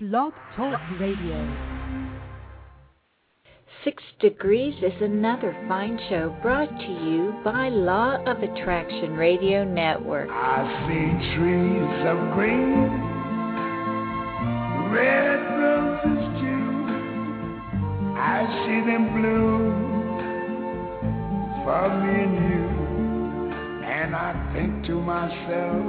Blog Talk Radio. 6 Degrees is another fine show brought to you by Law of Attraction Radio Network. I see trees of green, red roses too. I see them bloom for me and you. And I think to myself,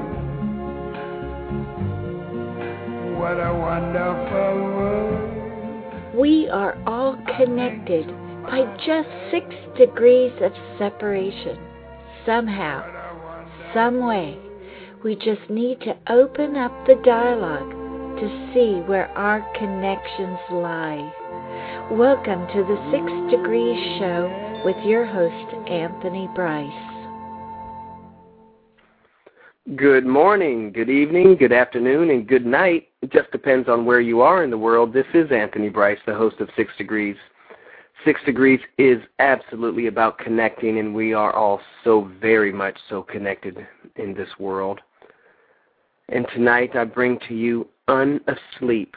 what a wonderful world. We are all connected by just 6 degrees of separation. Somehow, some way, we just need to open up the dialogue to see where our connections lie. Welcome to the 6 Degrees Show with your host, Anthony Bryce. Good morning, good evening, good afternoon, and good night. It just depends on where you are in the world. This is Anthony Bryce, the host of 6 Degrees. 6 Degrees is absolutely about connecting, and we are all so very much so connected in this world. And tonight I bring to you Unasleep.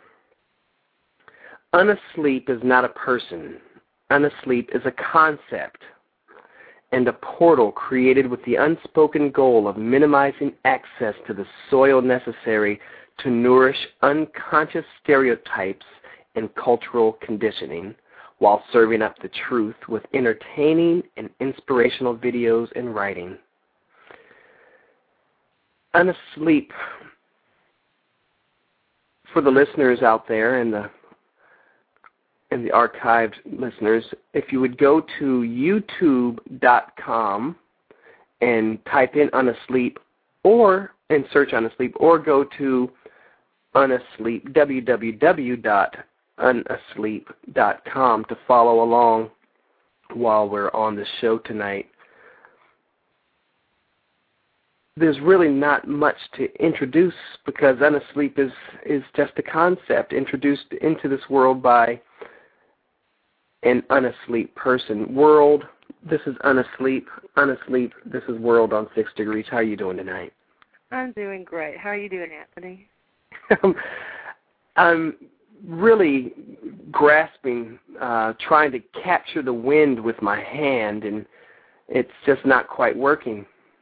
Unasleep is not a person. Unasleep is a concept and a portal created with the unspoken goal of minimizing access to the soil necessary to nourish unconscious stereotypes and cultural conditioning, while serving up the truth with entertaining and inspirational videos and writing. Unasleep, for the listeners out there and the archived listeners, if you would go to youtube.com and type in Unasleep and search Unasleep, or go to Unasleep, www.unasleep.com, to follow along while we're on the show tonight. There's really not much to introduce because Unasleep is just a concept introduced into this world by an unasleep person. World, this is Unasleep. Unasleep, this is World on 6 Degrees. How are you doing tonight? I'm doing great. How are you doing, Anthony? I'm really grasping, trying to capture the wind with my hand, and it's just not quite working.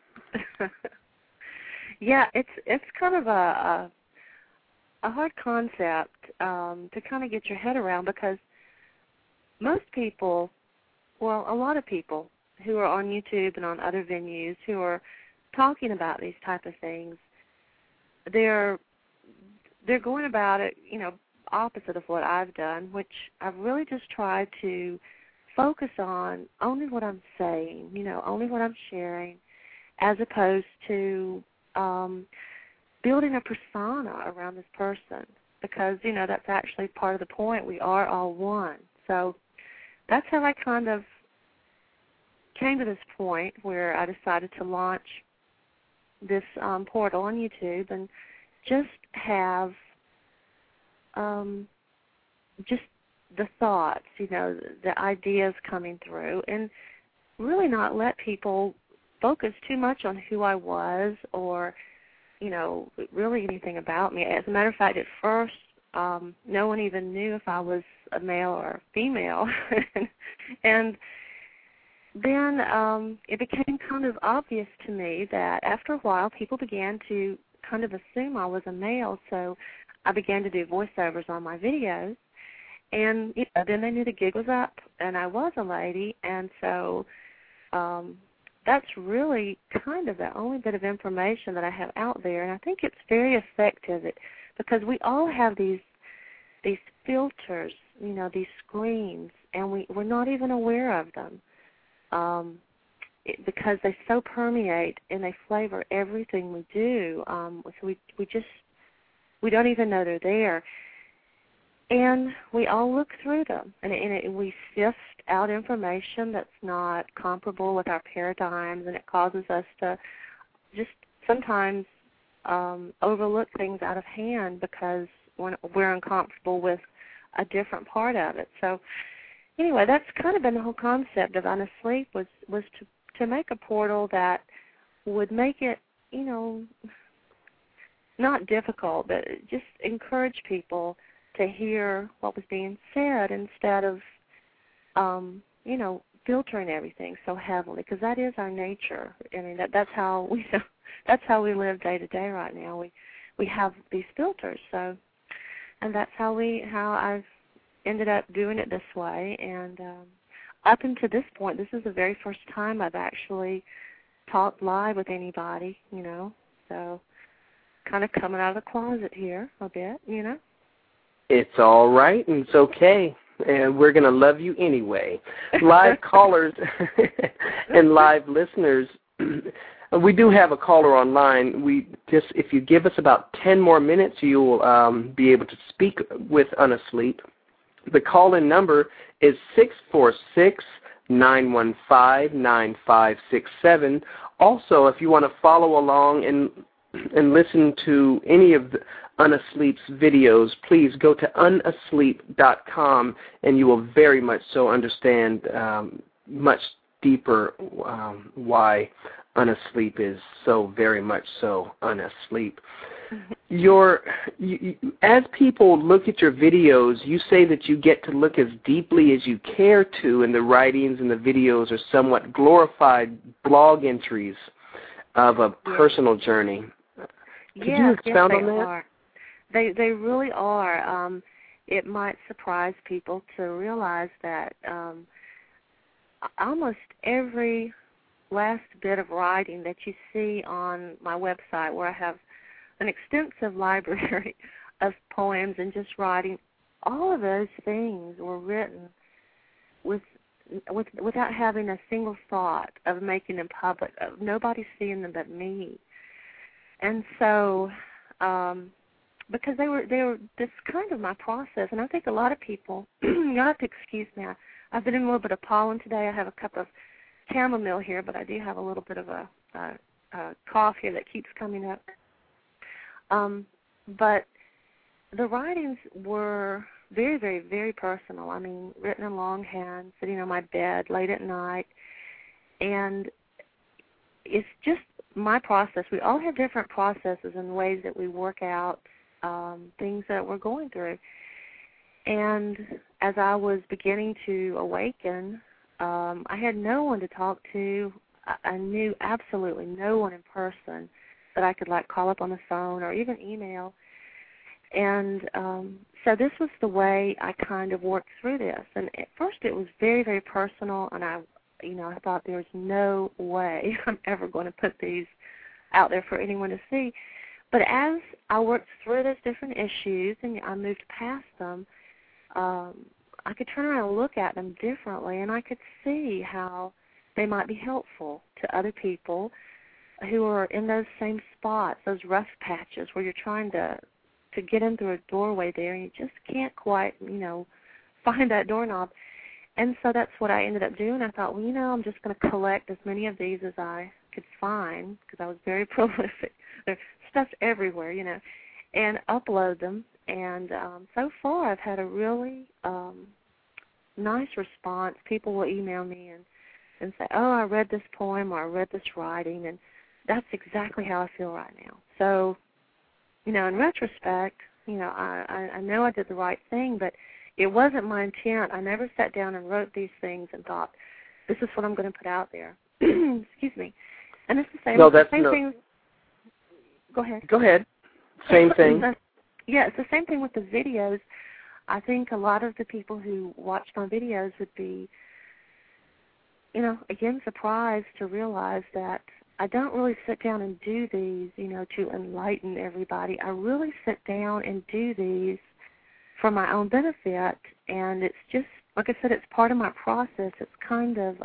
Yeah, it's kind of a hard concept to kind of get your head around, because most people, well, a lot of people who are on YouTube and on other venues who are talking about these type of things, they're going about it, opposite of what I've done, which I've really just tried to focus on only what I'm saying, only what I'm sharing, as opposed to building a persona around this person, because, that's actually part of the point. We are all one. So that's how I kind of came to this point where I decided to launch this portal on YouTube and just have just the thoughts, the ideas coming through, and really not let people focus too much on who I was or, really anything about me. As a matter of fact, at first, no one even knew if I was a male or a female. And then it became kind of obvious to me that after a while people began to kind of assume I was a male, so I began to do voiceovers on my videos. And then they knew the gig was up and I was a lady, and so that's really kind of the only bit of information that I have out there, and I think it's very effective because we all have these filters, these screens, and we're not even aware of them because they so permeate and they flavor everything we do. So we don't even know they're there. And we all look through them, and we sift out information that's not comparable with our paradigms, and it causes us to just sometimes overlook things out of hand because we're uncomfortable with a different part of it. So anyway, that's kind of been the whole concept of Unasleep, was to make a portal that would make it, not difficult, but just encourage people to hear what was being said instead of, filtering everything so heavily, because that is our nature. I mean, that's how we live day to day right now. We have these filters, so, and that's how I've ended up doing it this way. And up until this point, this is the very first time I've actually talked live with anybody, so kind of coming out of the closet here a bit, It's all right, and it's okay. And we're going to love you anyway. Live callers and live listeners, we do have a caller online. If you give us about 10 more minutes, you'll be able to speak with Unasleep. The call-in number is 646-915-9567. Also, if you want to follow along and listen to any of the Unasleep's videos, please go to unasleep.com, and you will very much so understand much deeper why Unasleep is so very much so Unasleep. As people look at your videos, you say that you get to look as deeply as you care to, and the writings and the videos are somewhat glorified blog entries of a personal journey. Could you expound on that? Are. They really are. It might surprise people to realize that almost every last bit of writing that you see on my website, where I have an extensive library of poems and just writing, all of those things were written without having a single thought of making them public, of nobody seeing them but me. And so, because they were this kind of my process, and I think a lot of people, you'll have to excuse me, I've been in a little bit of pollen today. I have a cup of chamomile here, but I do have a little bit of a cough here that keeps coming up. But the writings were very, very, very personal. I mean, written in longhand, sitting on my bed late at night, and it's just my process. We all have different processes and ways that we work out things that we're going through. And as I was beginning to awaken, I had no one to talk to. I knew absolutely no one in person that I could call up on the phone or even email. And so this was the way I kind of worked through this. And at first it was very, very personal, and I thought there was no way I'm ever going to put these out there for anyone to see. But as I worked through those different issues and I moved past them, I could turn around and look at them differently, and I could see how they might be helpful to other people who are in those same spots, those rough patches where you're trying to get in through a doorway there and you just can't quite, find that doorknob. And so that's what I ended up doing. I thought, I'm just going to collect as many of these as I could find, because I was very prolific. There's stuff everywhere, and upload them. And so far I've had a really nice response. People will email me and say, oh, I read this poem or I read this writing, that's exactly how I feel right now. So, in retrospect, I know I did the right thing, but it wasn't my intent. I never sat down and wrote these things and thought, this is what I'm going to put out there. Excuse me. And it's the same, thing. Go ahead. Go ahead. Same thing. Yeah, it's the same thing with the videos. I think a lot of the people who watch my videos would be, again, surprised to realize that I don't really sit down and do these, to enlighten everybody. I really sit down and do these for my own benefit, and it's just, like I said, it's part of my process. It's kind of,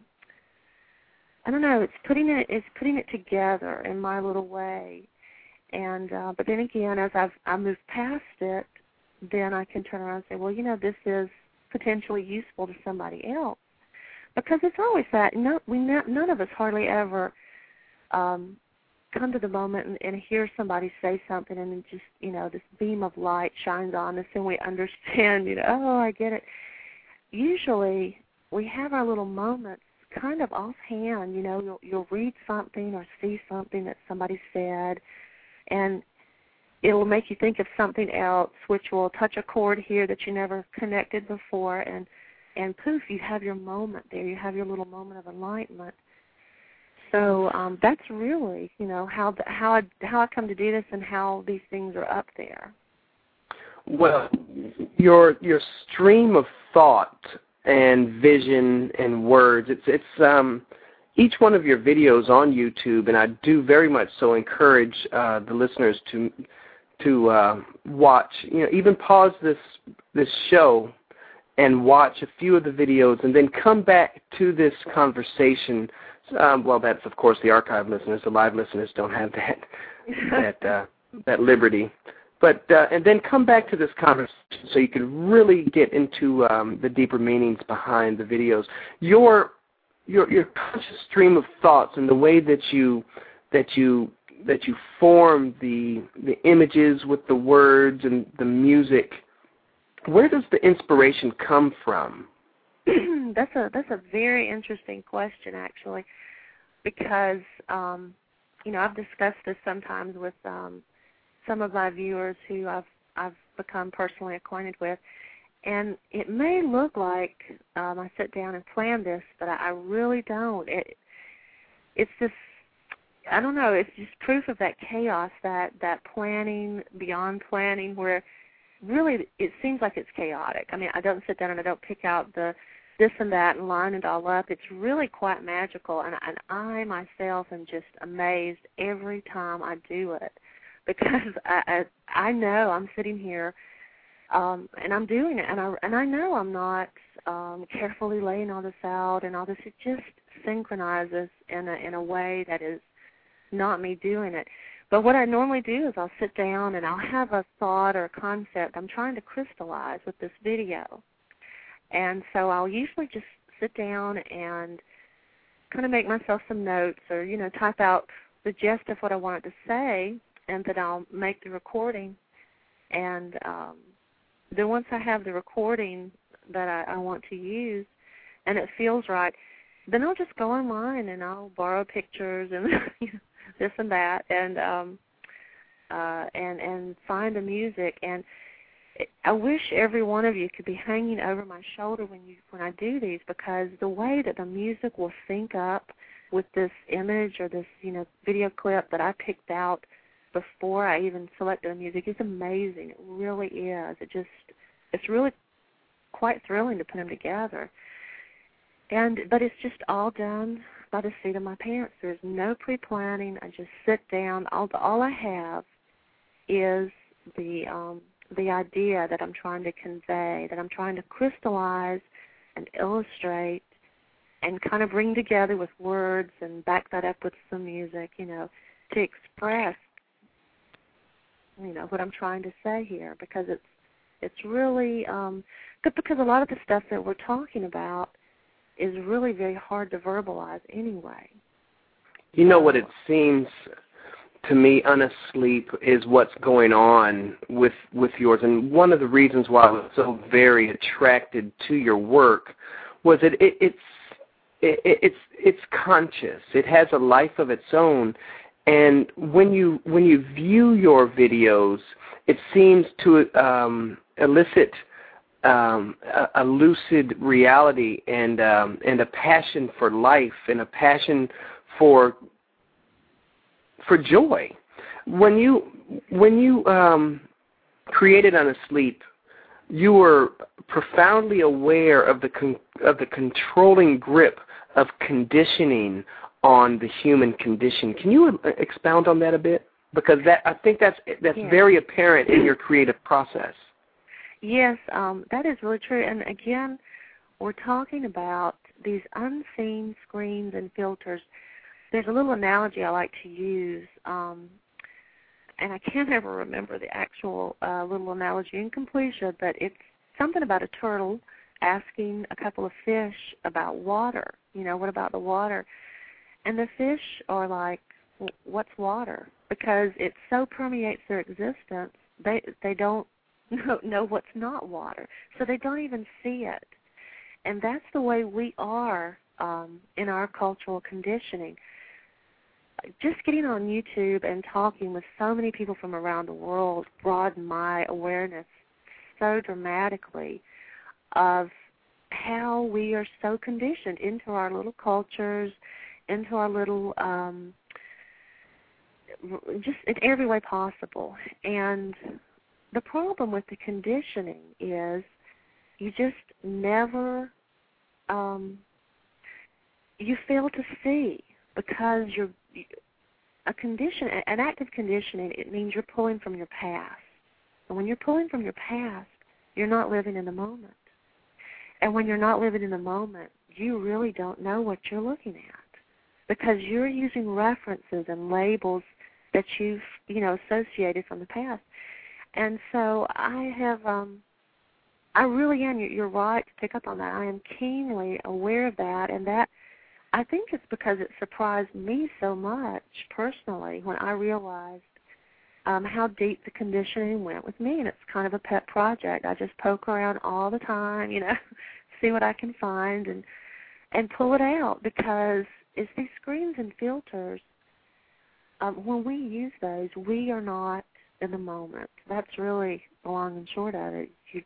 I don't know, it's putting it together in my little way. And but then again, as I move past it, then I can turn around and say, well, this is potentially useful to somebody else. Because it's always that. None of us hardly ever come to the moment and hear somebody say something, and then just, this beam of light shines on us and we understand, oh, I get it. Usually we have our little moments kind of offhand, you'll read something or see something that somebody said, and it'll make you think of something else, which will touch a chord here that you never connected before, and poof, you have your moment there. You have your little moment of enlightenment. So that's really, how I come to do this and how these things are up there. Well, your stream of thought and vision and words, it's each one of your videos on YouTube, and I do very much so encourage the listeners to watch, even pause this show and watch a few of the videos and then come back to this conversation. Well, that's, of course, the archive listeners. The live listeners don't have that liberty. But and then come back to this conversation so you can really get into the deeper meanings behind the videos. Your conscious stream of thoughts and the way that you form the images with the words and the music. Where does the inspiration come from? That's a very interesting question, actually, because I've discussed this sometimes with some of my viewers who I've become personally acquainted with, and it may look like I sit down and plan this, but I really don't. It's just, I don't know, it's just proof of that chaos, that planning beyond planning, where really it seems like it's chaotic. I mean, I don't sit down and I don't pick out the this and that and line it all up. It's really quite magical, and I myself am just amazed every time I do it, because I know I'm sitting here and I'm doing it, and I know I'm not carefully laying all this out and all this. It just synchronizes in a way that is not me doing it. But what I normally do is I'll sit down and I'll have a thought or a concept I'm trying to crystallize with this video. And so I'll usually just sit down and kind of make myself some notes, or, type out the gist of what I want it to say, and then I'll make the recording. And then once I have the recording that I want to use and it feels right, then I'll just go online and I'll borrow pictures and this and that, and find the music. And I wish every one of you could be hanging over my shoulder when I do these, because the way that the music will sync up with this image or this video clip that I picked out before I even selected the music is amazing. It really is. It's really quite thrilling to put them together. But it's just all done by the seat of my pants. There's no pre-planning. I just sit down. All I have is the idea that I'm trying to convey, that I'm trying to crystallize and illustrate and kind of bring together with words and back that up with some music, to express, what I'm trying to say here, because it's really, because a lot of the stuff that we're talking about is really very hard to verbalize anyway. What it seems to me, Unasleep, is what's going on with yours. And one of the reasons why I was so very attracted to your work was that it's conscious. It has a life of its own. And when you view your videos, it seems to elicit a lucid reality and a passion for life and a passion for joy. When you created Unasleep, you were profoundly aware of the controlling grip of conditioning on the human condition. Can you expound on that a bit? Because I think that's very apparent in your creative process. Yes, that is really true. And again, we're talking about these unseen screens and filters. There's a little analogy I like to use, and I can't ever remember the actual little analogy in completion, but it's something about a turtle asking a couple of fish about water. What about the water? And the fish are like, what's water? Because it so permeates their existence, they don't know what's not water. So they don't even see it. And that's the way we are in our cultural conditioning. just getting on YouTube and talking with so many people from around the world broadened my awareness so dramatically of how we are so conditioned into our little cultures, into our little, just in every way possible. And the problem with the conditioning is you just never, you fail to see, because an active conditioning, it means you're pulling from your past. And when you're pulling from your past, you're not living in the moment. And when you're not living in the moment, you really don't know what you're looking at, because you're using references and labels that you've, associated from the past. And so I have, I really am, you're right to pick up on that. I am keenly aware of that, and that, I think it's because it surprised me so much personally when I realized how deep the conditioning went with me, and it's kind of a pet project. I just poke around all the time, see what I can find and pull it out, because it's these screens and filters. When we use those, we are not in the moment. That's really the long and short of it. You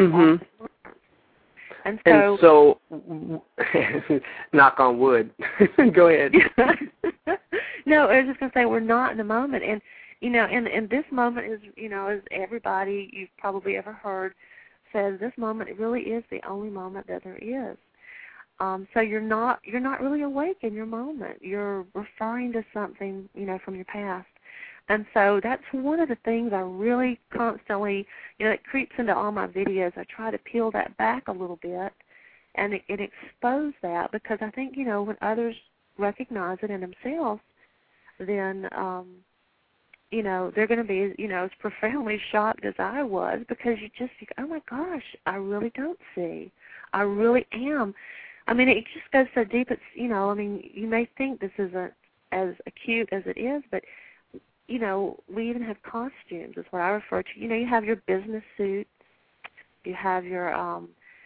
And so knock on wood. Go ahead. No, I was just going to say we're not in the moment. And, and this moment is, as everybody you've probably ever heard says, this moment really is the only moment that there is. So you're not really awake in your moment. You're referring to something, from your past. And so that's one of the things I really constantly, it creeps into all my videos. I try to peel that back a little bit and it expose that, because I think, when others recognize it in themselves, then, they're going to be, as profoundly shocked as I was, because you just think, oh, my gosh, I really don't see. I really am. I mean, it just goes so deep. It's, you may think this isn't as acute as it is, but we even have costumes, is what I refer to. You have your business suits, you have your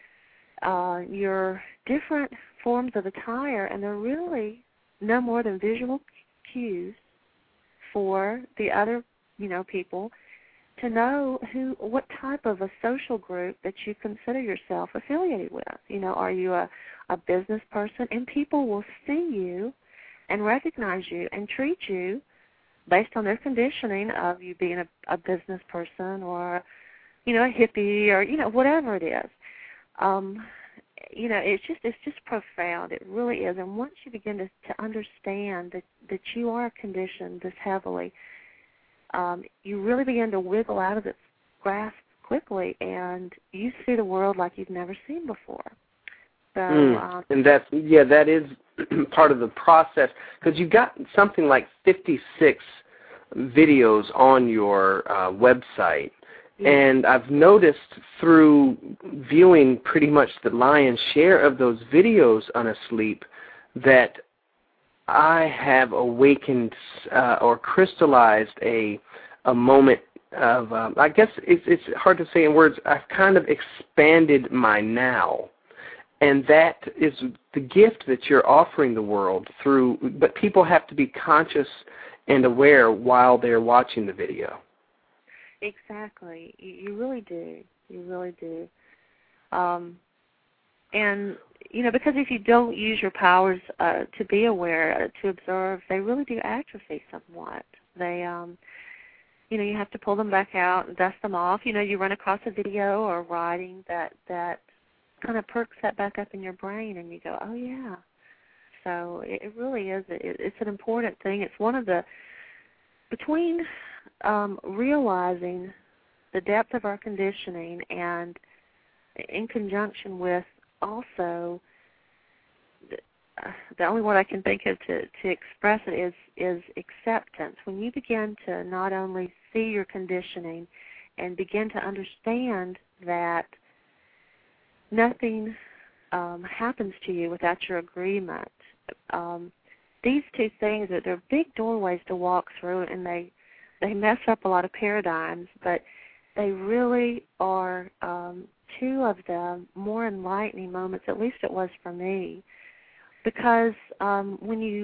different forms of attire, and they're really no more than visual cues for the other, people to know what type of a social group that you consider yourself affiliated with. Are you a business person? And people will see you and recognize you and treat you based on their conditioning of you being a business person or, a hippie or, whatever it is. It's just profound. It really is. And once you begin to understand that you are conditioned this heavily, you really begin to wiggle out of its grasp quickly, and you see the world like you've never seen before. So, and that is part of the process, because you've got something like 56 videos on your website, and I've noticed through viewing pretty much the lion's share of those videos on Asleep that I have awakened or crystallized a moment of, I guess it's hard to say in words, I've kind of expanded my now. And that is the gift that you're offering the world through, but people have to be conscious and aware while they're watching the video. Exactly. You really do. You really do. And, because if you don't use your powers to be aware, to observe, they really do atrophy somewhat. They, you have to pull them back out and dust them off. You run across a video or writing that kind of perks that back up in your brain, and you go, oh, yeah. So it really is. It's an important thing. It's one of the, between realizing the depth of our conditioning and in conjunction with also, the only word I can think of to express it is acceptance. When you begin to not only see your conditioning and begin to understand that nothing happens to you without your agreement. These two things, they're big doorways to walk through, and they mess up a lot of paradigms, but they really are two of the more enlightening moments, at least it was for me, because when you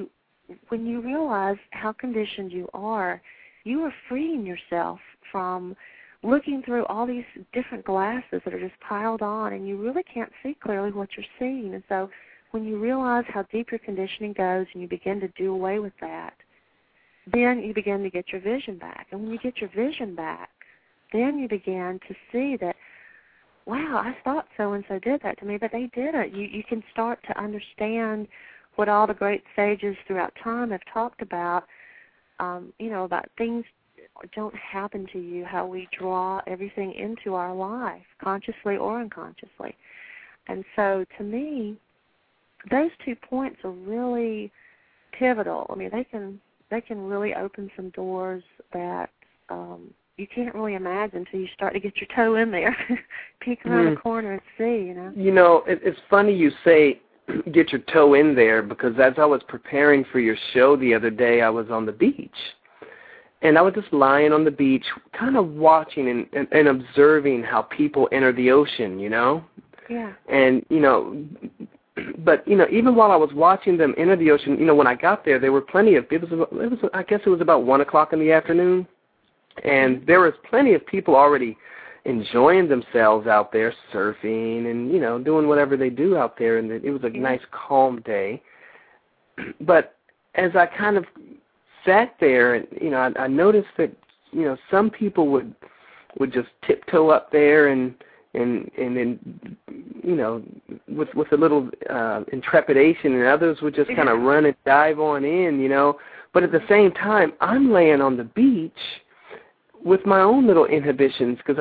when you realize how conditioned you are freeing yourself from looking through all these different glasses that are just piled on, and you really can't see clearly what you're seeing. And so when you realize how deep your conditioning goes and you begin to do away with that, then you begin to get your vision back. And when you get your vision back, then you begin to see that, wow, I thought so-and-so did that to me, but they didn't. You can start to understand what all the great sages throughout time have talked about, about things don't happen to you, how we draw everything into our life, consciously or unconsciously. And so to me, those 2 points are really pivotal. I mean, they can really open some doors that you can't really imagine until you start to get your toe in there, peek around the corner and see, It's funny you say get your toe in there, because as I was preparing for your show the other day, I was on the beach. And I was just lying on the beach, kind of watching and observing how people enter the ocean, Yeah. And, but, even while I was watching them enter the ocean, when I got there, there were plenty of, I guess it was about 1 o'clock in the afternoon, and there was plenty of people already enjoying themselves out there, surfing and, doing whatever they do out there, and it was a nice, calm day. But as I kind of sat there, and I noticed that some people would just tiptoe up there and then with a little intrepidation, and others would just kind of run and dive on in, But at the same time, I'm laying on the beach with my own little inhibitions, because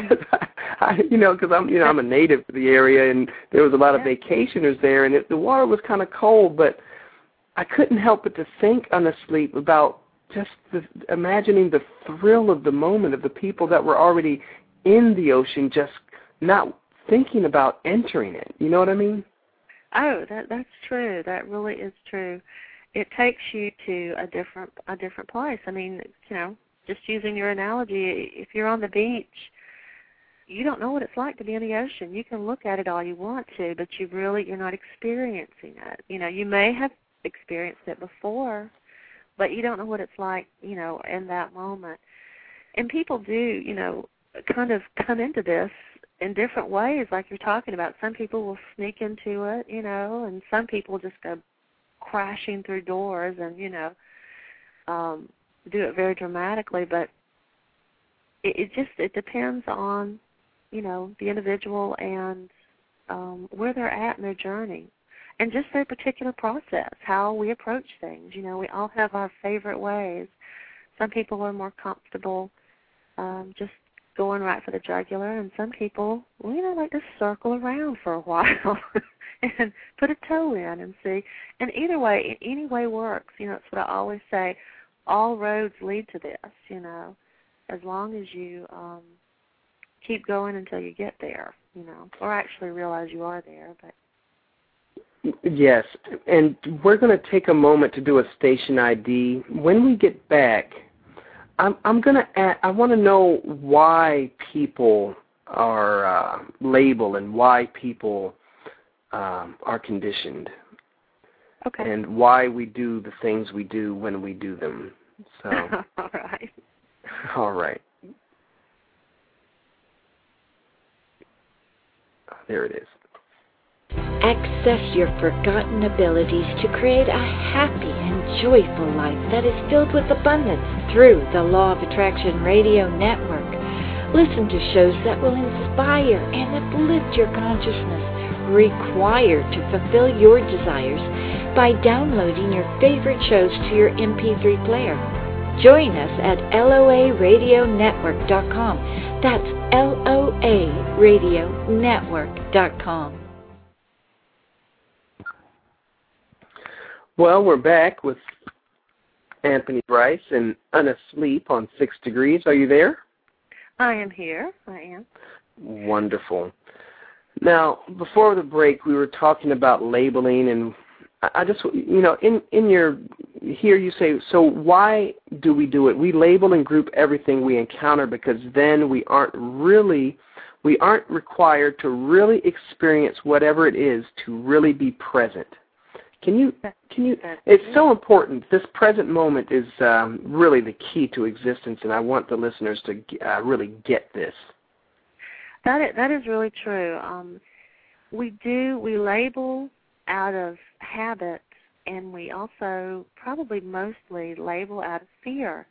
I'm a native to the area, and there was a lot of vacationers there, and the water was kind of cold, but I couldn't help but to think on the sleep about just imagining the thrill of the moment of the people that were already in the ocean, just not thinking about entering it. You know what I mean? Oh, that's true. That really is true. It takes you to a different place. I mean, just using your analogy, if you're on the beach, you don't know what it's like to be in the ocean. You can look at it all you want to, but you're not experiencing it. You may have experienced it before, but you don't know what it's like, in that moment. And people do, kind of come into this in different ways, like you're talking about. Some people will sneak into it, and some people just go crashing through doors and, do it very dramatically. But it depends on, the individual and where they're at in their journey. And just their particular process, how we approach things. We all have our favorite ways. Some people are more comfortable just going right for the jugular, and some people, like to circle around for a while and put a toe in and see. And either way, any way works. It's what I always say, all roads lead to this, as long as you keep going until you get there, or actually realize you are there, but. Yes, and we're going to take a moment to do a station ID. When we get back, I want to know why people are labeled and why people are conditioned, and why we do the things we do when we do them. So, all right. There it is. Access your forgotten abilities to create a happy and joyful life that is filled with abundance through the Law of Attraction Radio Network. Listen to shows that will inspire and uplift your consciousness, required to fulfill your desires by downloading your favorite shows to your MP3 player. Join us at LOARadionetwork.com. That's LOARadionetwork.com. Well, we're back with Anthony Bryce and Unasleep on 6 Degrees. Are you there? I am here. I am. Wonderful. Now, before the break, we were talking about labeling, and I just, in your, here you say, so why do we do it? We label and group everything we encounter because then we aren't required to really experience whatever it is to really be present. Can you? It's so important. This present moment is really the key to existence, and I want the listeners to really get this. That is really true. We label out of habit, and we also probably mostly label out of fear,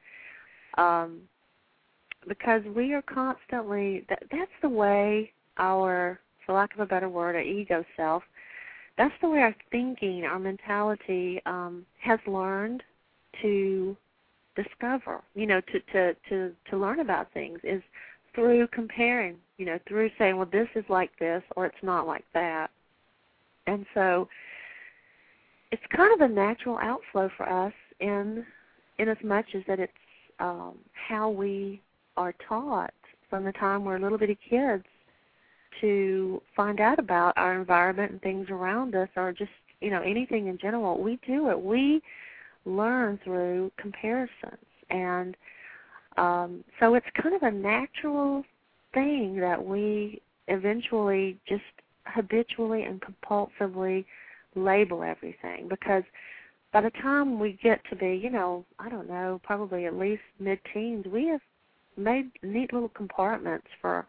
because we are constantly. That's the way our, for lack of a better word, our ego self. That's the way our thinking, our mentality has learned to discover. To learn about things is through comparing, through saying, well, this is like this or it's not like that. And so it's kind of a natural outflow for us in as much as that it's how we are taught from the time we're little bitty kids to find out about our environment and things around us, or just, anything in general. We do it. We learn through comparisons. And so it's kind of a natural thing that we eventually just habitually and compulsively label everything, because by the time we get to be, I don't know, probably at least mid-teens, we have made neat little compartments for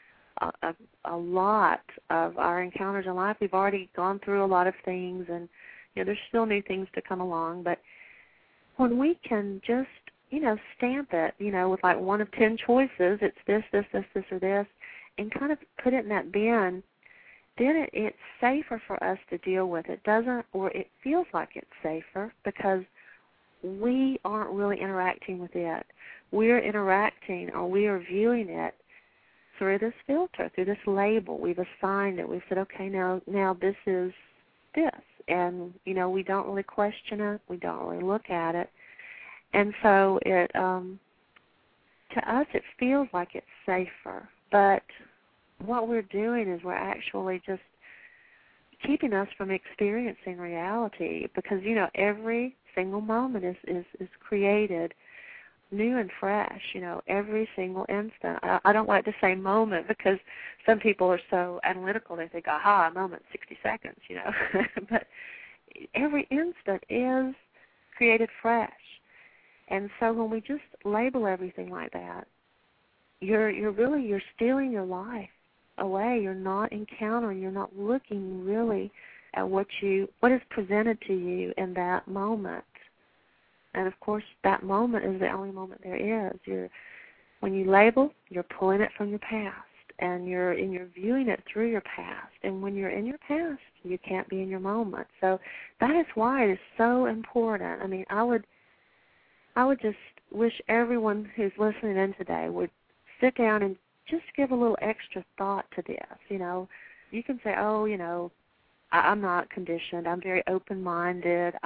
a lot of our encounters in life. We've already gone through a lot of things, and there's still new things to come along. But when we can just stamp it, with like 1 of 10 choices, it's this, or this, and kind of put it in that bin, then it's safer for us to deal with. It doesn't, or it feels like it's safer because we aren't really interacting with it. We're interacting, or we are viewing it through this filter, through this label. We've assigned it. We've said, okay, now this is this. And, we don't really question it. We don't really look at it. And so it, to us, it feels like it's safer. But what we're doing is we're actually just keeping us from experiencing reality, because, every single moment is created new and fresh, every single instant. I don't like to say moment, because some people are so analytical, they think, aha, a moment, 60 seconds, But every instant is created fresh. And so when we just label everything like that, you're stealing your life away. You're not encountering, you're not looking really at what is presented to you in that moment. And of course, that moment is the only moment there is. When you label, you're pulling it from your past, and you're viewing it through your past. And when you're in your past, you can't be in your moment. So that is why it is so important. I mean, I would just wish everyone who's listening in today would sit down and just give a little extra thought to this. You can say, oh, I'm not conditioned. I'm very open-minded.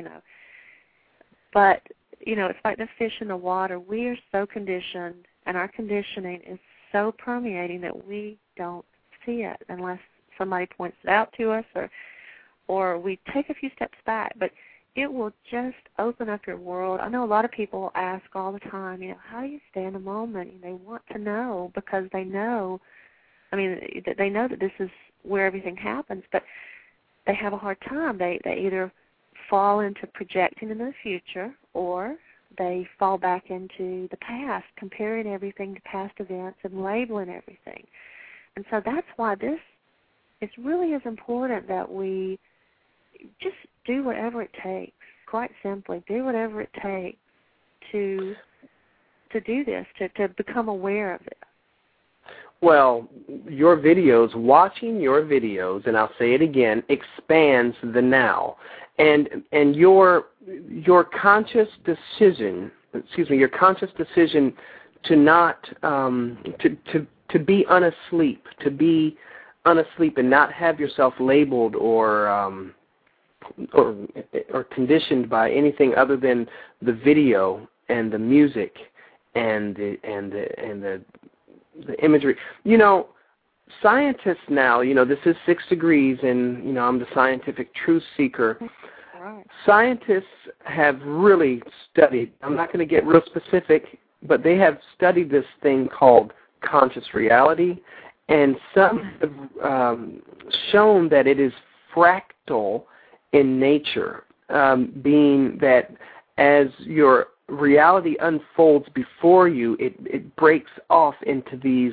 But, it's like the fish in the water. We are so conditioned, and our conditioning is so permeating that we don't see it unless somebody points it out to us, or we take a few steps back. But it will just open up your world. I know a lot of people ask all the time, how do you stay in the moment? And they want to know, because they know, they know that this is where everything happens, but they have a hard time. They either fall into projecting in the future, or they fall back into the past, comparing everything to past events and labeling everything. And so that's why it's really is important that we just do whatever it takes, quite simply, do whatever it takes to do this, to become aware of it. Well, watching your videos, and I'll say it again, expands the now. And your conscious decision, your conscious decision to not to be unasleep, and not have yourself labeled or conditioned by anything other than the video and the music and the imagery. Scientists now, this is 6 Degrees, and, I'm the scientific truth seeker. Right. Scientists have really studied, I'm not going to get real specific, but they have studied this thing called conscious reality, and some have shown that it is fractal in nature, being that as your reality unfolds before you, it breaks off into these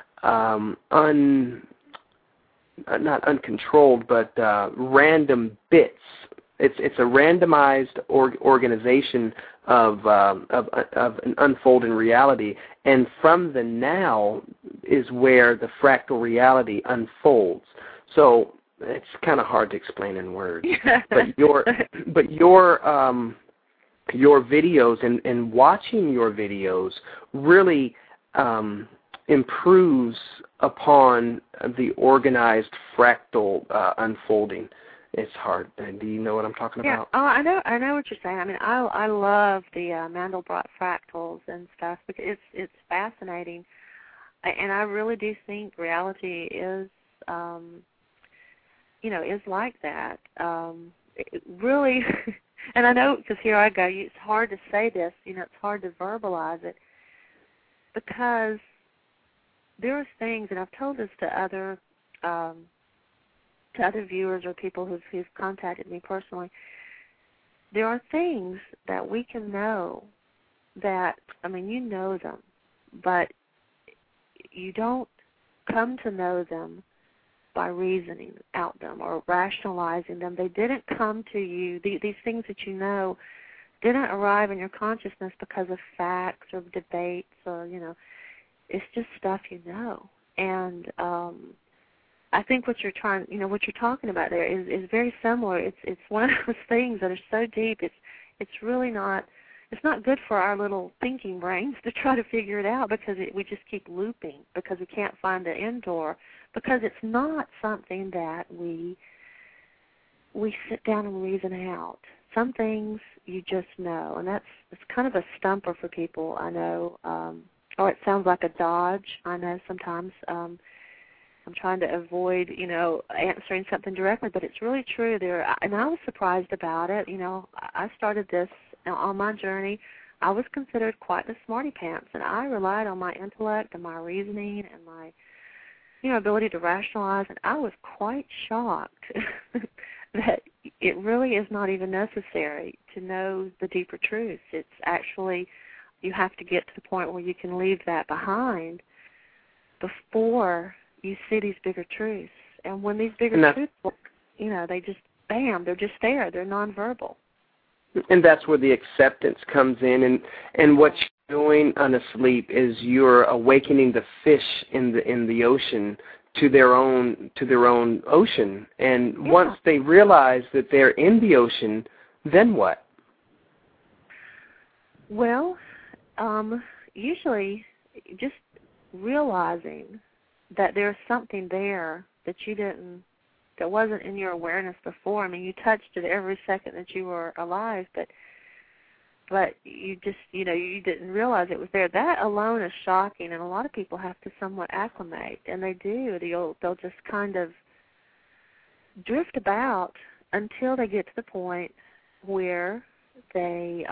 not uncontrolled, but random bits. It's a randomized organization of an unfolding reality, and from the now is where the fractal reality unfolds. So it's kind of hard to explain in words. But your videos and watching your videos really improves upon the organized fractal unfolding. It's hard. Do you know what I'm talking about? Oh, I know what you're saying. I mean, I love the Mandelbrot fractals and stuff because it's fascinating, and I really do think reality is, is like that. It really, and I know because here I go. It's hard to say this. It's hard to verbalize it because there are things, and I've told this to other viewers or people who've contacted me personally. There are things that we can know that, you know them, but you don't come to know them by reasoning out them or rationalizing them. They didn't come to you. These things that you know didn't arrive in your consciousness because of facts or debates or, it's just stuff you know. And I think what you're talking about there is very similar. It's one of those things that are so deep. It's really not. It's not good for our little thinking brains to try to figure it out because we just keep looping because we can't find the end door because it's not something that we sit down and reason out. Some things you just know, and it's kind of a stumper for people. I know. Or it sounds like a dodge. I know sometimes. I'm trying to avoid, answering something directly, but it's really true there. And I was surprised about it. I started this on my journey. I was considered quite the smarty pants, and I relied on my intellect and my reasoning and my, ability to rationalize. And I was quite shocked that it really is not even necessary to know the deeper truths. It's actually you have to get to the point where you can leave that behind before you see these bigger truths. And when these bigger truths, they just, bam, they're just there. They're nonverbal. And that's where the acceptance comes in. And what you're doing on asleep is you're awakening the fish in the ocean to their own ocean. And once they realize that they're in the ocean, then what? Well, usually just realizing that there's something there that that wasn't in your awareness before. You touched it every second that you were alive, but you just, you didn't realize it was there. That alone is shocking, and a lot of people have to somewhat acclimate, and they do. They'll just kind of drift about until they get to the point where they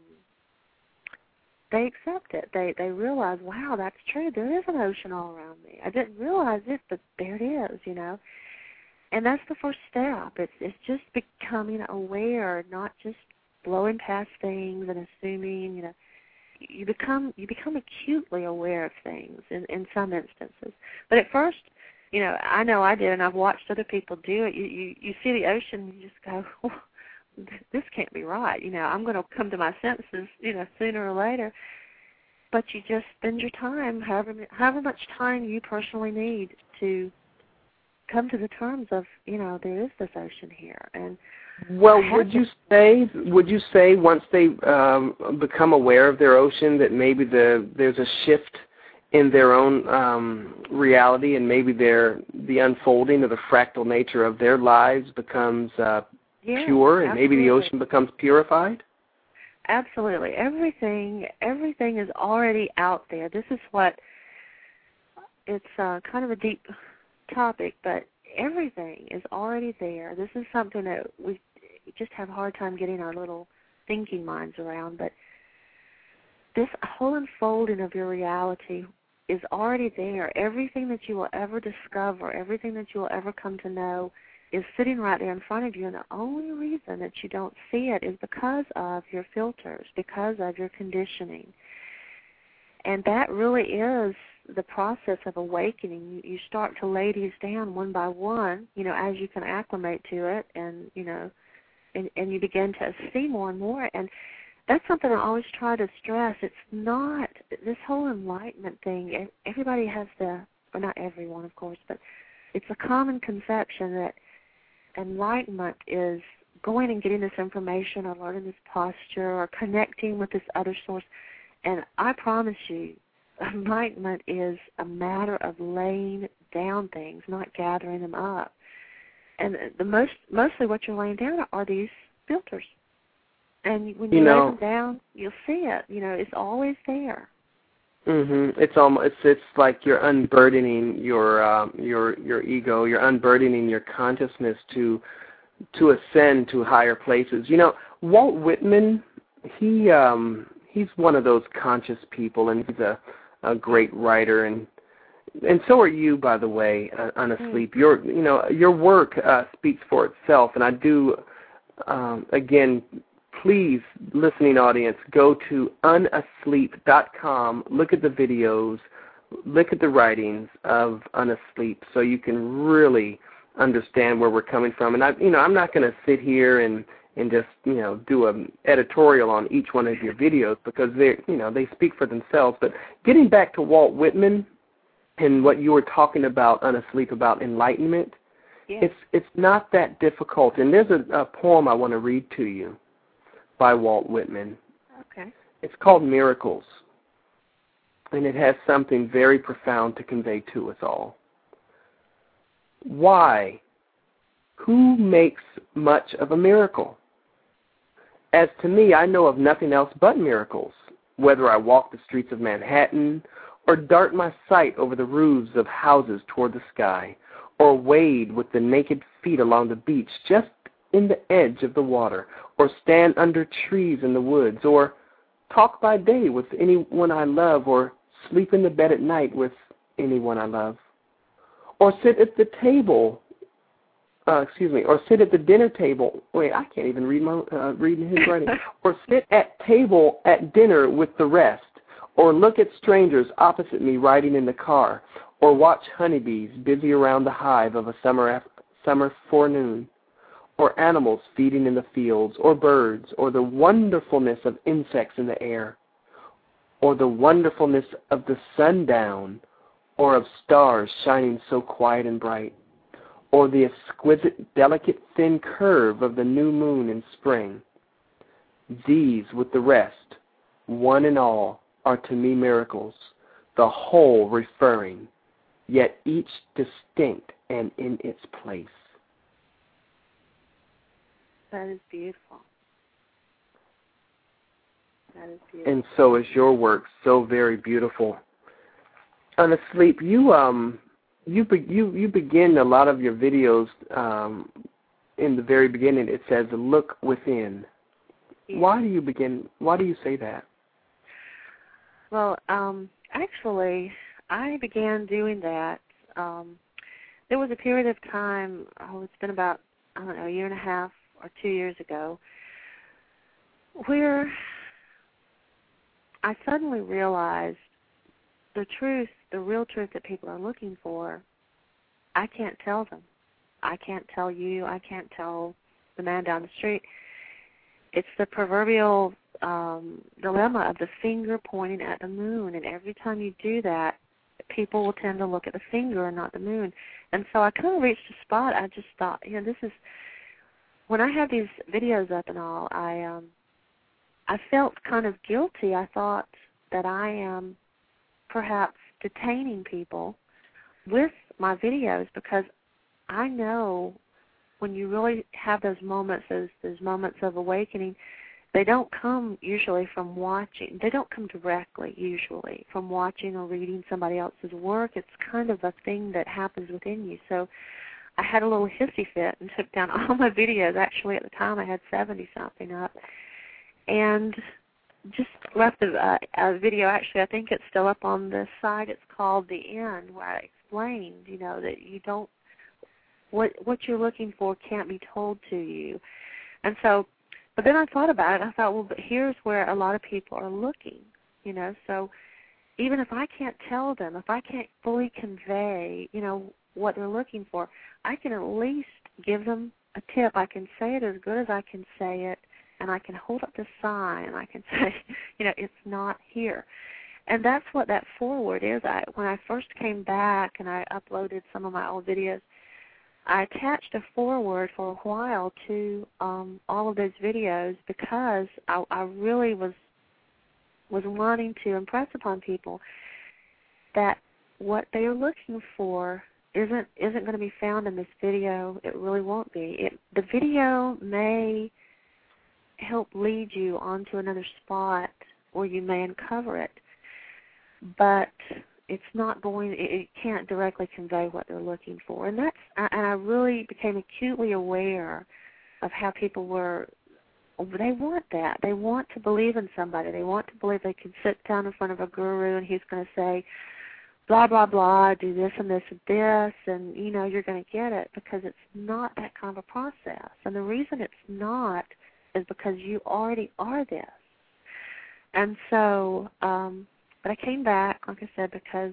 accept it. They realize, wow, that's true. There is an ocean all around me. I didn't realize it, but there it is, And that's the first step. It's just becoming aware, not just blowing past things and assuming, You become acutely aware of things in some instances. But at first, I know I did, and I've watched other people do it. You see the ocean, you just go, oh, this can't be right. I'm going to come to my senses, sooner or later. But you just spend your time, however much time you personally need to come to the terms of, there is this ocean here. And well, would you say once they become aware of their ocean that maybe there's a shift in their own reality, and maybe the unfolding of the fractal nature of their lives becomes pure, and maybe the ocean becomes purified? Absolutely. Everything is already out there. This is what, it's kind of a deep topic, but everything is already there. This is something that we just have a hard time getting our little thinking minds around, but this whole unfolding of your reality is already there. Everything that you will ever discover, everything that you will ever come to know is sitting right there in front of you, and the only reason that you don't see it is because of your filters, because of your conditioning. And that really is the process of awakening. You start to lay these down one by one, as you can acclimate to it, and, and you begin to see more and more. And that's something I always try to stress. It's not this whole enlightenment thing. Everybody has or not everyone, of course, but it's a common conception that enlightenment is going and getting this information or learning this posture or connecting with this other source. And I promise you, enlightenment is a matter of laying down things, not gathering them up. And mostly what you're laying down are these filters. And when you lay them down, you'll see it. It's always there. It's like you're unburdening your ego. You're unburdening your consciousness to ascend to higher places. Walt Whitman, he's one of those conscious people, and he's a great writer, and so are you, by the way, Unasleep. Your work speaks for itself, and I do, again, please, listening audience, go to unasleep.com, look at the videos, look at the writings of Unasleep, so you can really understand where we're coming from. And I'm not going to sit here and just do an editorial on each one of your videos, because they speak for themselves. But getting back to Walt Whitman and what you were talking about, Unasleep, about enlightenment, yes. It's not that difficult. And there's a poem I want to read to you by Walt Whitman. Okay. It's called Miracles, and it has something very profound to convey to us all. Why? Who makes much of a miracle? As to me, I know of nothing else but miracles, whether I walk the streets of Manhattan, or dart my sight over the roofs of houses toward the sky, or wade with the naked feet along the beach just in the edge of the water, or stand under trees in the woods, or talk by day with anyone I love, or sleep in the bed at night with anyone I love, or sit at the table, or sit at the dinner table. Wait, I can't even read his writing. Or sit at table at dinner with the rest, or look at strangers opposite me riding in the car, or watch honeybees busy around the hive of a summer forenoon, or animals feeding in the fields, or birds, or the wonderfulness of insects in the air, or the wonderfulness of the sundown, or of stars shining so quiet and bright, or the exquisite, delicate, thin curve of the new moon in spring. These, with the rest, one and all, are to me miracles, the whole referring, yet each distinct and in its place. That is beautiful. That is beautiful. And so is your work, so very beautiful. Unasleep, you begin a lot of your videos in the very beginning. It says, "Look within." Yeah. Why do you say that? Well, actually, I began doing that. There was a period of time, it's been about, a year and a half or 2 years ago, where I suddenly realized the real truth that people are looking for, I can't tell them. I can't tell you. I can't tell the man down the street. It's the proverbial dilemma of the finger pointing at the moon, and every time you do that, people will tend to look at the finger and not the moon. And so I kind of reached a spot. I just thought, this is, when I have these videos up and all, I felt kind of guilty. I thought that I am perhaps detaining people with my videos, because I know when you really have those moments, those moments of awakening, they don't come usually from watching. They don't come directly usually from watching or reading somebody else's work. It's kind of a thing that happens within you. So I had a little hissy fit and took down all my videos. Actually, at the time, I had 70-something up. And just left a video. Actually, I think it's still up on the site. It's called The End, where I explained, that you don't, what you're looking for can't be told to you. And so, but then I thought about it. I thought, well, but here's where a lot of people are looking, you know. So even if I can't tell them, if I can't fully convey, you know, what they're looking for, I can at least give them a tip. I can say it as good as I can say it, and I can hold up the sign, and I can say, you know, it's not here. And that's what that forward is. When I first came back and I uploaded some of my old videos, I attached a foreword for a while to all of those videos because I really was wanting to impress upon people that what they are looking for isn't going to be found in this video. It really won't be. The video may help lead you onto another spot where you may uncover it, but it's not going. It can't directly convey what they're looking for, and I really became acutely aware of how people were. They want that. They want to believe in somebody. They want to believe they can sit down in front of a guru and he's going to say, blah blah blah, do this and this and this, and you know you're going to get it, because it's not that kind of a process. And the reason it's not is because you already are this. And so. But I came back, like I said, because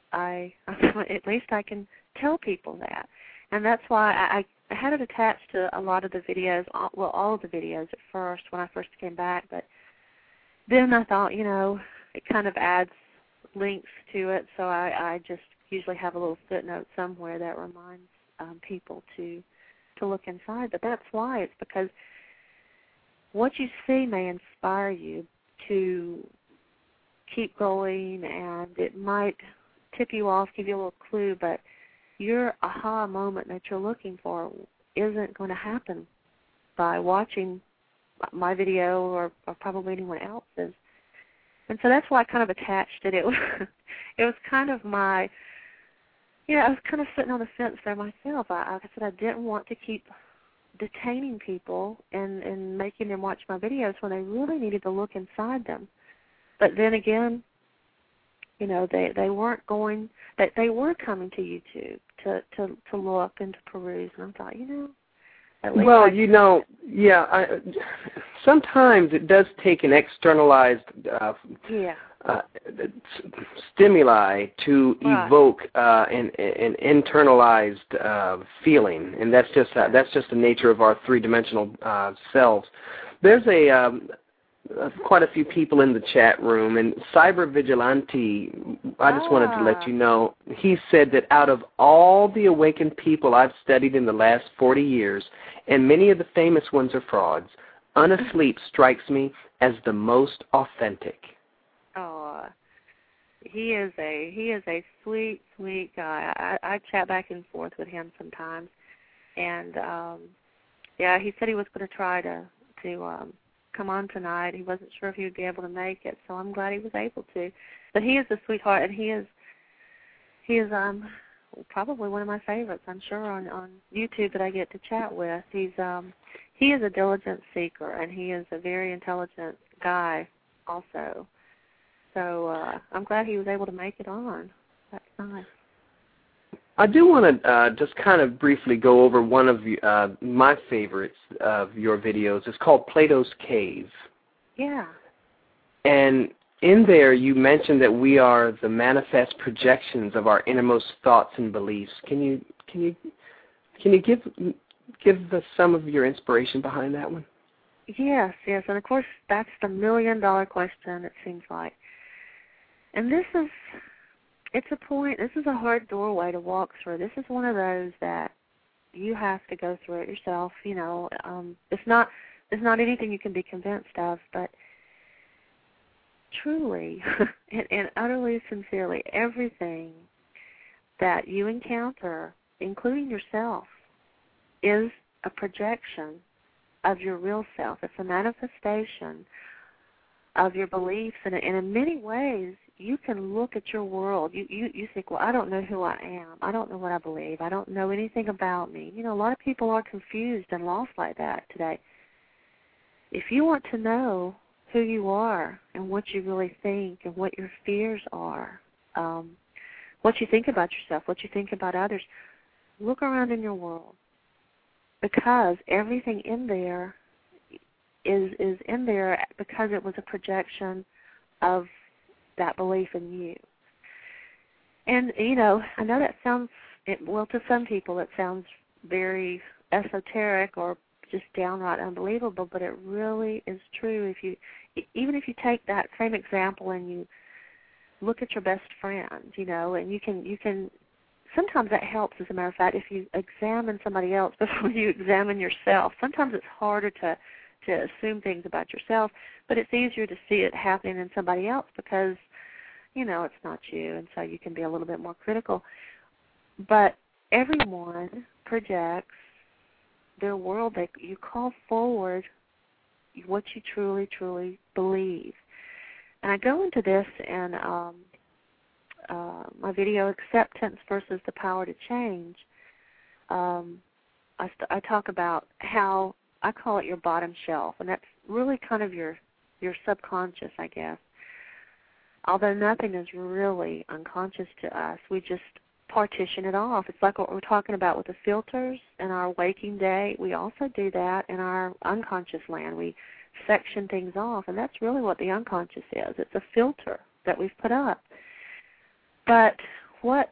at least I can tell people that. And that's why I had it attached to a lot of the videos, well, all of the videos at first when I first came back. But then I thought, you know, it kind of adds links to it, so I just usually have a little footnote somewhere that reminds people to look inside. But that's why. It's because what you see may inspire you to keep going, and it might tip you off, give you a little clue, but your aha moment that you're looking for isn't going to happen by watching my video or probably anyone else's. And so that's why I kind of attached it. It was kind of my, you know, I was kind of sitting on the fence there myself. I said I didn't want to keep detaining people and making them watch my videos when they really needed to look inside them. But then again, you know, they weren't going. They were coming to YouTube to look and to peruse, and I thought, you know, at least. Well, you know, yeah. Sometimes it does take an externalized stimuli to evoke an internalized feeling, and that's just the nature of our three-dimensional selves. There's quite a few people in the chat room, and Cyber Vigilante, I just wanted to let you know, he said that out of all the awakened people I've studied in the last 40 years, and many of the famous ones are frauds, Unasleep strikes me as the most authentic. Oh, he is a sweet, sweet guy. I chat back and forth with him sometimes, and yeah, he said he was going to try to come on tonight. He wasn't sure if he would be able to make it, so I'm glad he was able to. But he is a sweetheart, and he is probably one of my favorites, I'm sure, on YouTube that I get to chat with. He is a diligent seeker, and he is a very intelligent guy also. So I'm glad he was able to make it on. That's nice. I do want to just kind of briefly go over one of my favorites of your videos. It's called Plato's Cave. Yeah. And in there you mentioned that we are the manifest projections of our innermost thoughts and beliefs. Can you give us some of your inspiration behind that one? Yes, and of course that's the $1,000,000 question, it seems like. And this is a hard doorway to walk through. This is one of those that you have to go through it yourself. You know, it's not anything you can be convinced of, but truly and utterly sincerely, everything that you encounter, including yourself, is a projection of your real self. It's a manifestation of your beliefs, and in many ways, you can look at your world. You think, well, I don't know who I am. I don't know what I believe. I don't know anything about me. You know, a lot of people are confused and lost like that today. If you want to know who you are and what you really think and what your fears are, what you think about yourself, what you think about others, look around in your world, because everything in there is in there because it was a projection of that belief in you. And, you know, I know that sounds, well, to some people it sounds very esoteric or just downright unbelievable, but it really is true. Even if you take that same example and you look at your best friend, you know, and you can sometimes that helps, as a matter of fact, if you examine somebody else before you examine yourself. Sometimes it's harder to assume things about yourself, but it's easier to see it happening in somebody else because, you know, it's not you, and so you can be a little bit more critical. But everyone projects their world. You call forward what you truly, truly believe. And I go into this in my video, Acceptance versus the Power to Change. I talk about how I call it your bottom shelf, and that's really kind of your subconscious, I guess. Although nothing is really unconscious to us, we just partition it off. It's like what we're talking about with the filters in our waking day. We also do that in our unconscious land. We section things off, and that's really what the unconscious is. It's a filter that we've put up. But what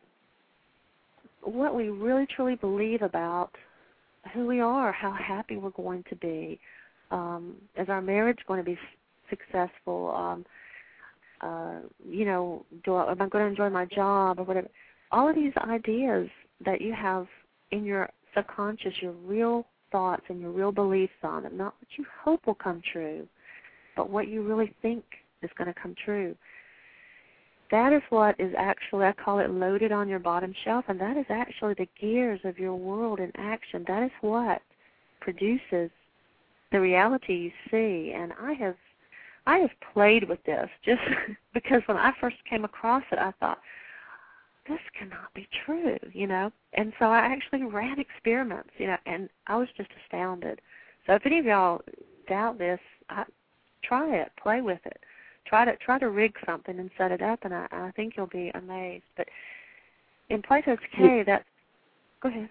we really truly believe about who we are, how happy we're going to be, is our marriage going to be successful? You know, am I going to enjoy my job or whatever? All of these ideas that you have in your subconscious, your real thoughts and your real beliefs on them, not what you hope will come true, but what you really think is going to come true. That is what is actually, I call it loaded on your bottom shelf, and that is actually the gears of your world in action. That is what produces the reality you see. And I have played with this just because when I first came across it, I thought, this cannot be true, you know. And so I actually ran experiments, you know, and I was just astounded. So if any of y'all doubt this, try it, play with it. Try to rig something and set it up, and I think you'll be amazed. But in Plato's cave, go ahead.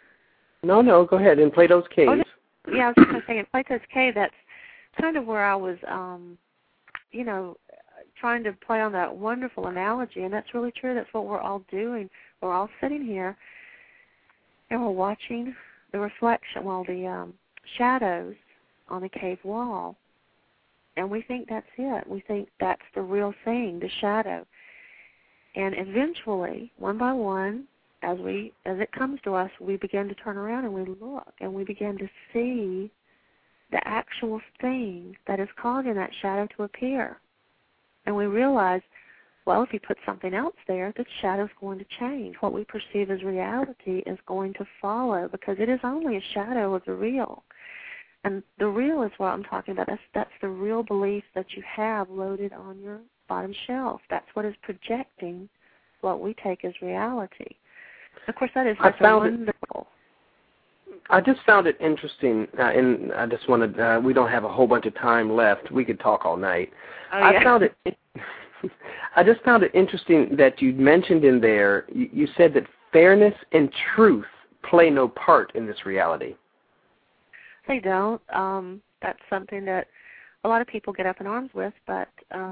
No, go ahead. In Plato's cave. Yeah, I was going to say, in Plato's cave, that's kind of where I was, you know, trying to play on that wonderful analogy, and that's really true. That's what we're all doing. We're all sitting here, and we're watching the reflection, the shadows on the cave wall, and we think that's it. We think that's the real thing, the shadow. And eventually, one by one, as it comes to us, we begin to turn around and we look, and we begin to see the actual thing that is causing that shadow to appear. And we realize, well, if you put something else there, the shadow's going to change. What we perceive as reality is going to follow because it is only a shadow of the real. And the real is what I'm talking about. That's the real belief that you have loaded on your bottom shelf. That's what is projecting what we take as reality. Of course, that is such a wonderful. I just found it interesting, and I just wanted, we don't have a whole bunch of time left. We could talk all night. Oh, yeah. I just found it interesting that you mentioned in there, you said that fairness and truth play no part in this reality. They don't. That's something that a lot of people get up in arms with, but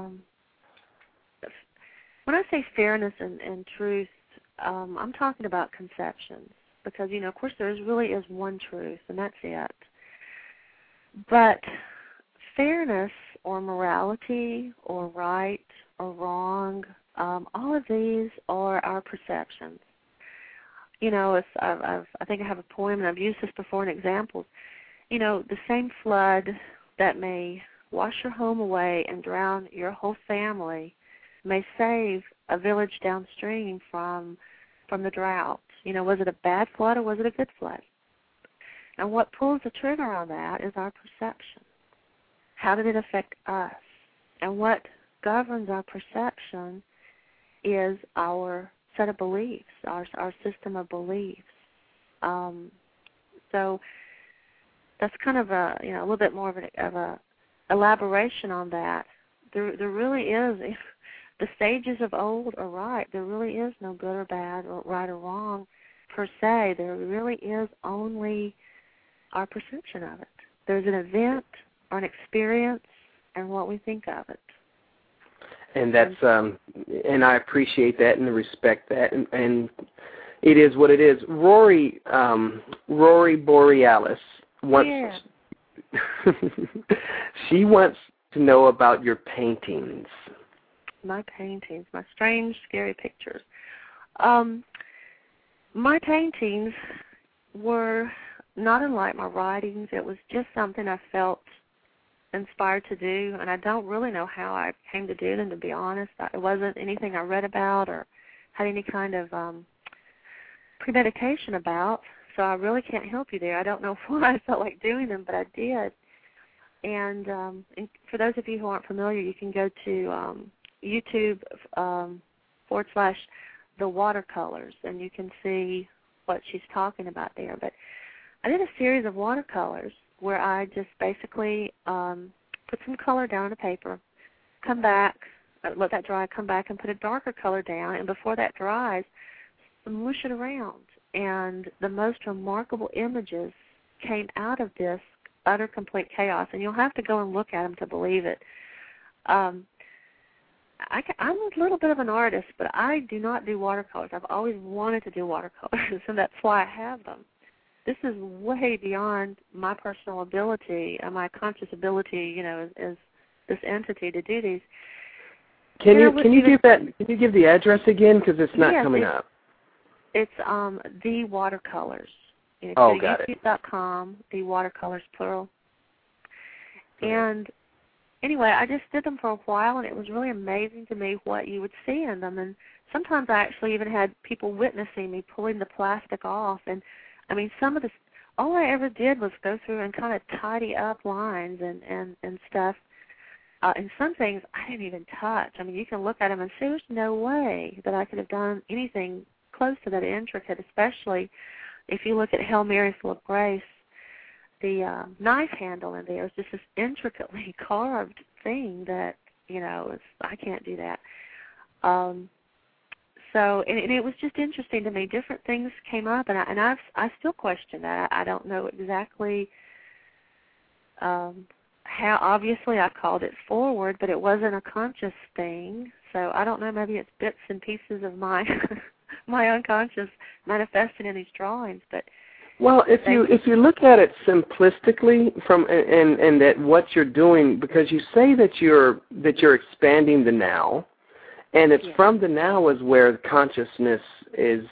when I say fairness and truth, I'm talking about conceptions. Because, you know, of course, really is one truth, and that's it. But fairness or morality or right or wrong, all of these are our perceptions. You know, I think I have a poem, and I've used this before in examples. You know, the same flood that may wash your home away and drown your whole family may save a village downstream from the drought. You know, was it a bad flood or was it a good flood? And what pulls the trigger on that is our perception. How did it affect us? And what governs our perception is our set of beliefs, our system of beliefs. So that's kind of a little bit more of a elaboration on that. There really is, if the sages of old are right, there really is no good or bad or right or wrong per se. There really is only our perception of it. There's an event or an experience and what we think of it. And that's and I appreciate that and respect that, and it is what it is. Rory Borealis wants she wants to know about your paintings. My paintings, my strange, scary pictures. My paintings were not unlike my writings. It was just something I felt inspired to do, and I don't really know how I came to do them, to be honest. It wasn't anything I read about or had any kind of premeditation about, so I really can't help you there. I don't know why I felt like doing them, but I did. And for those of you who aren't familiar, you can go to YouTube /The Watercolors, and you can see what she's talking about there. But I did a series of watercolors where I just basically put some color down on the paper, come back, let that dry, come back and put a darker color down, and before that dries, mush it around. And the most remarkable images came out of this utter complete chaos, and you'll have to go and look at them to believe it. I'm a little bit of an artist, but I do not do watercolors. I've always wanted to do watercolors, and that's why I have them. This is way beyond my personal ability, my conscious ability, as this entity to do these. Can you give the address again, because it's not coming up? It's The Watercolors. Go to YouTube.com, The Watercolors, plural. And anyway, I just did them for a while, and it was really amazing to me what you would see in them. And sometimes I actually even had people witnessing me pulling the plastic off. And I mean, some of this, all I ever did was go through and kind of tidy up lines and stuff. And some things I didn't even touch. I mean, you can look at them and say, there's no way that I could have done anything close to that intricate, especially if you look at Hail Mary, Full of Grace. The knife handle in there is just this intricately carved thing that, I can't do that. So it was just interesting to me. Different things came up, and I still question that. I don't know exactly how. Obviously, I called it forward, but it wasn't a conscious thing. So I don't know. Maybe it's bits and pieces of my my unconscious manifesting in these drawings. But well, if you look at it simplistically and that what you're doing, because you say that you're expanding the now. And it's from the now is where consciousness is,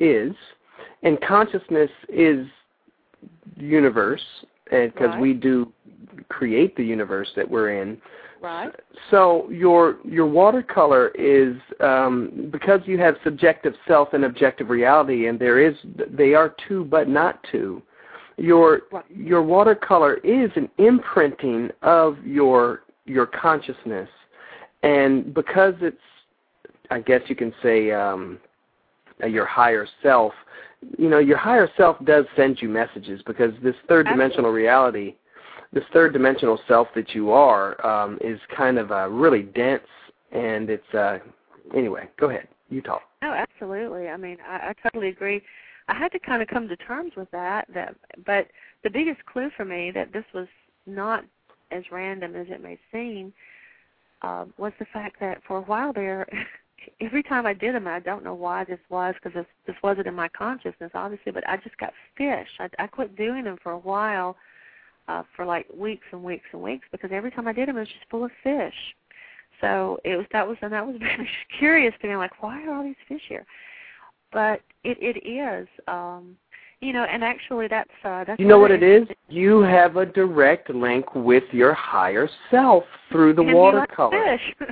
and consciousness is the universe, because we do create the universe that we're in. Right. So your watercolor is because you have subjective self and objective reality, and they are two but not two. Your watercolor is an imprinting of your consciousness, and because it's, I guess you can say, your higher self. Your higher self does send you messages, because this third-dimensional reality, this third-dimensional self that you are, is kind of really dense, and it's, anyway, go ahead. You talk. Oh, absolutely. I mean, I totally agree. I had to kind of come to terms with that, but the biggest clue for me that this was not as random as it may seem was the fact that for a while there, every time I did them, I don't know why this was, because this wasn't in my consciousness, obviously, but I just got fish. I quit doing them for a while, for like weeks and weeks and weeks, because every time I did them, it was just full of fish. So that was very curious to me, like, why are all these fish here? But it is, and actually that's you know what it is? You have a direct link with your higher self through the watercolor. Like fish.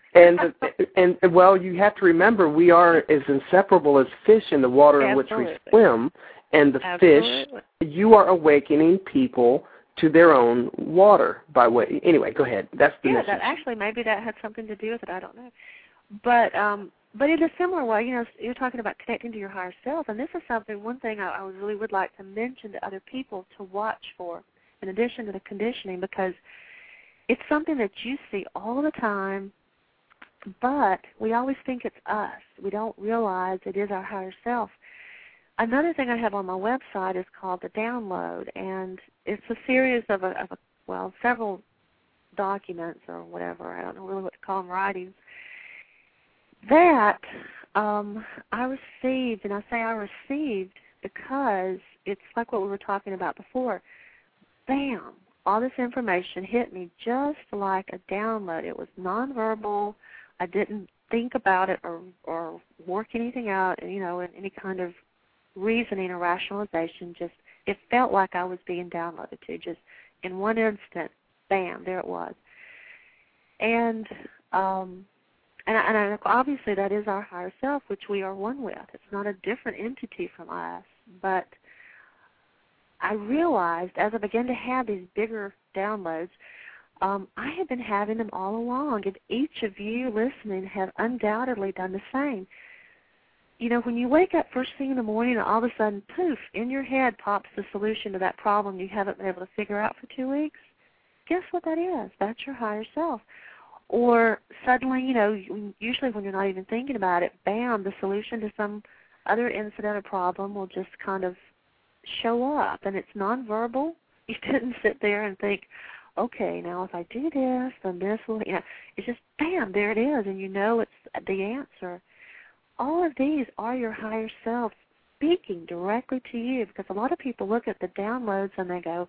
And well, you have to remember, we are as inseparable as fish in the water in which we swim, and the fish, you are awakening people to their own water by way. Anyway, go ahead. That's the message. Actually, maybe that had something to do with it. I don't know. But in a similar way, you're talking about connecting to your higher self, and this is one thing I really would like to mention to other people to watch for, in addition to the conditioning, because it's something that you see all the time. But we always think it's us. We don't realize it is our higher self. another thing I have on my website is called The Download, and it's a series of several documents or whatever. I don't know really what to call them, writings. That I received, and I say I received because it's like what we were talking about before. Bam! All this information hit me just like a download. It was nonverbal. I didn't think about it or work anything out, in any kind of reasoning or rationalization. Just it felt like I was being downloaded to. Just in one instant, bam! There it was. And obviously that is our higher self, which we are one with. It's not a different entity from us. But I realized as I began to have these bigger downloads, I have been having them all along, and each of you listening have undoubtedly done the same. When you wake up first thing in the morning and all of a sudden, poof, in your head pops the solution to that problem you haven't been able to figure out for 2 weeks, guess what that is? That's your higher self. Or suddenly, usually when you're not even thinking about it, bam, the solution to some other incident or problem will just kind of show up, and it's nonverbal. You didn't sit there and think, okay, now if I do this, then this will, it's just bam, there it is, and it's the answer. All of these are your higher self speaking directly to you, because a lot of people look at the downloads and they go,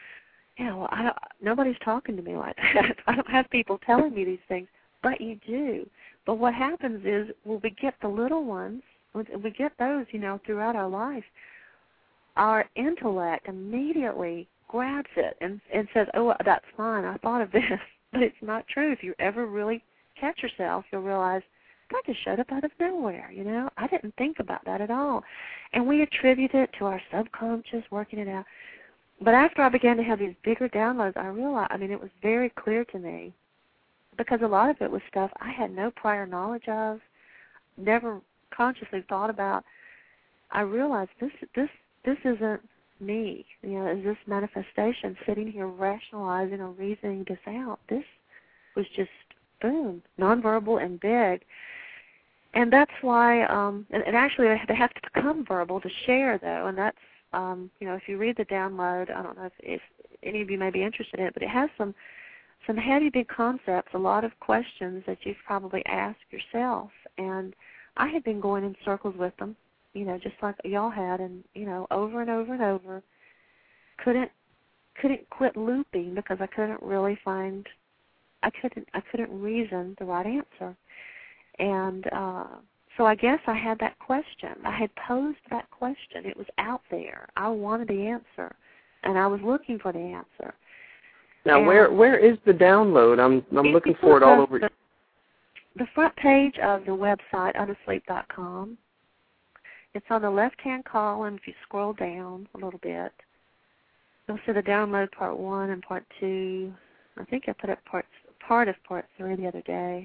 nobody's talking to me like that. I don't have people telling me these things, but you do. But what happens is when we get the little ones, we get those, throughout our life, our intellect immediately grabs it and says, oh, that's fine, I thought of this. But it's not true. If you ever really catch yourself, you'll realize, that just showed up out of nowhere, I didn't think about that at all. And we attribute it to our subconscious working it out. But after I began to have these bigger downloads, I realized, it was very clear to me, because a lot of it was stuff I had no prior knowledge of, never consciously thought about. I realized this isn't me. Is this manifestation sitting here rationalizing or reasoning this out? This was just, boom, nonverbal and big. And that's why, and actually they have to become verbal to share, though, and that's, if you read the download, I don't know if any of you may be interested in it, but it has some heavy, big concepts, a lot of questions that you've probably asked yourself. And I had been going in circles with them, just like y'all had, and, over and over and over. Couldn't quit looping because I couldn't really find, I couldn't reason the right answer. And so I guess I had that question. I had posed that question. It was out there. I wanted the answer, and I was looking for the answer. Now, and where is the download? I'm looking for it all over. The front page of the website, unasleep.com. It's on the left-hand column. If you scroll down a little bit, you'll see the download part 1 and part 2. I think I put up part of part 3 the other day.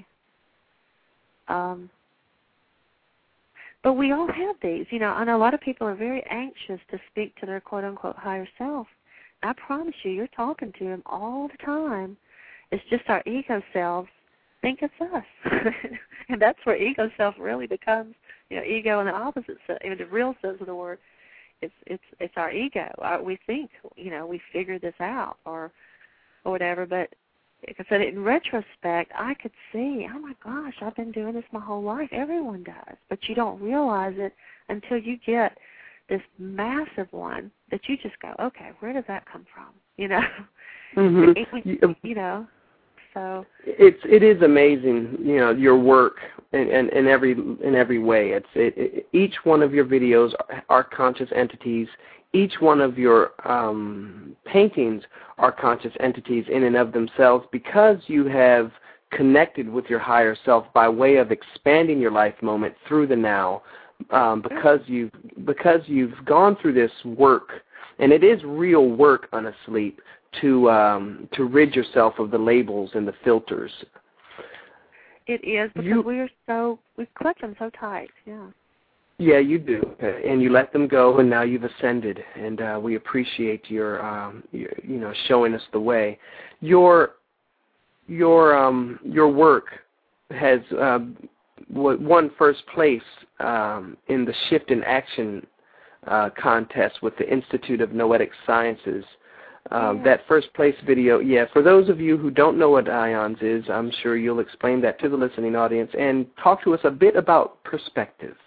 But we all have these. I know a lot of people are very anxious to speak to their quote-unquote higher self. I promise you, you're talking to them all the time. It's just our ego selves think it's us. And that's where ego self really becomes, ego in the opposite sense, in the real sense of the word. It's our ego. We think, we figured this out or whatever, but like I said, in retrospect, I could see, oh, my gosh, I've been doing this my whole life. Everyone does. But you don't realize it until you get this massive one that you just go, okay, where does that come from? Mm-hmm. So it is amazing, your work in every way. Each one of your videos are conscious entities. Each one of your paintings are conscious entities in and of themselves, because you have connected with your higher self by way of expanding your life moment through the now, because you've gone through this work, and it is real work, Unasleep, to rid yourself of the labels and the filters. It is, because we clutch them so tight, yeah. Yeah, you do, and you let them go, and now you've ascended, and we appreciate your showing us the way. Your work has won first place in the Shift in Action contest with the Institute of Noetic Sciences. That first place video, for those of you who don't know what IONS is, I'm sure you'll explain that to the listening audience and talk to us a bit about perspective.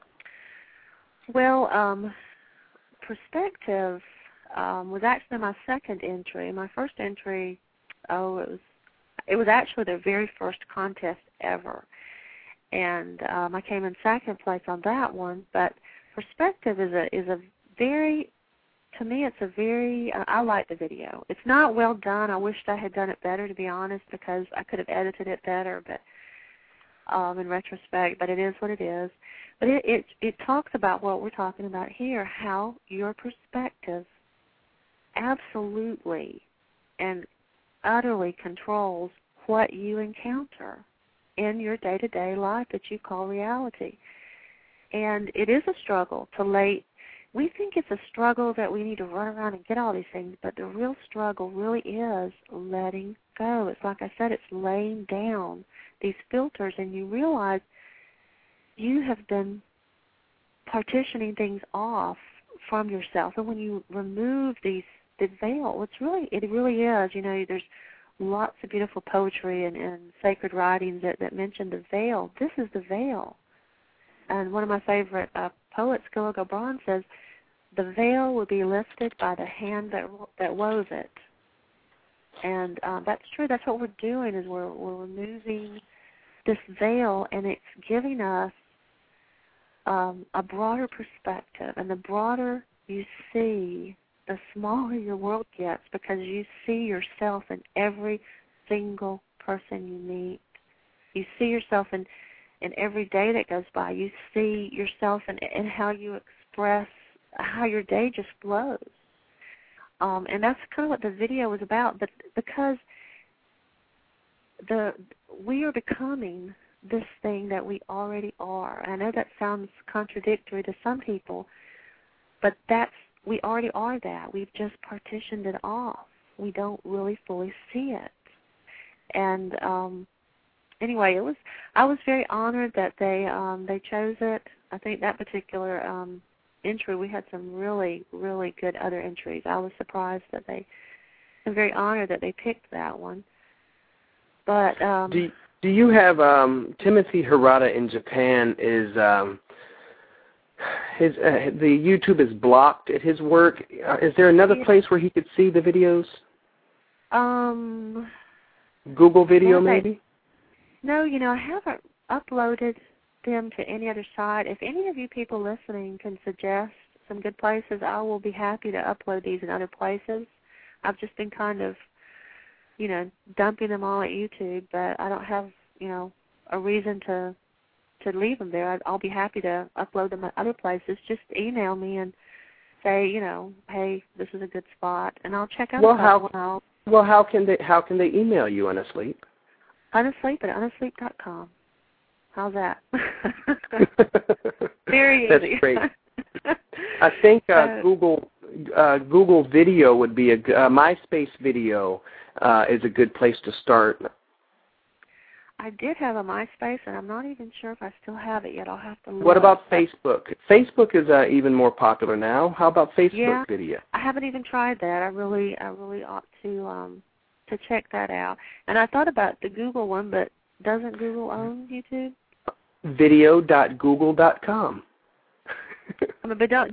Well, perspective was actually my second entry. My first entry, it was actually the very first contest ever. And I came in second place on that one. But perspective is a very, to me, it's a very, I like the video. It's not well done. I wished I had done it better, to be honest, because I could have edited it better, but in retrospect, but it is what it is. But it talks about what we're talking about here, how your perspective absolutely and utterly controls what you encounter in your day-to-day life that you call reality. And it is a struggle to we think it's a struggle that we need to run around and get all these things, but the real struggle really is letting go. It's like I said, it's laying down these filters, and you realize you have been partitioning things off from yourself. And when you remove the veil, it really is, there's lots of beautiful poetry and sacred writings that mention the veil. This is the veil. And one of my favorite poets, Gilligan O'Brien, says, the veil will be lifted by the hand that wove it. And that's true. That's what we're doing, is we're removing this veil, and it's giving us a broader perspective. And the broader you see, the smaller your world gets, because you see yourself in every single person you meet. You see yourself in every day that goes by. You see yourself in how you express, how your day just flows. And that's kind of what the video was about. But because we are becoming this thing that we already are. I know that sounds contradictory to some people, but we already are that. We've just partitioned it off. We don't really fully see it. And anyway, I was very honored that they chose it. I think that particular entry, we had some really, really good other entries. I was surprised that I'm very honored that they picked that one. But do you have Timothy Harada in Japan? Is the YouTube is blocked at his work? Is there another place where he could see the videos? Google Video, maybe? No, I haven't uploaded them to any other site. If any of you people listening can suggest some good places, I will be happy to upload these in other places. I've just been kind of, dumping them all at YouTube, but I don't have, a reason to leave them there. I'll be happy to upload them at other places. Just email me and say, hey, this is a good spot, and I'll check out out. Well, how can they email you, Unasleep? Unasleep at unasleep.com. How's that? Very easy. That's great. I think Google Video would be MySpace Video is a good place to start. I did have a MySpace, and I'm not even sure if I still have it yet. I'll have to look. What about Facebook? Facebook is even more popular now. How about Facebook Video? I haven't even tried that. I really ought to check that out. And I thought about the Google one, but doesn't Google own YouTube? Video.google.com. But don't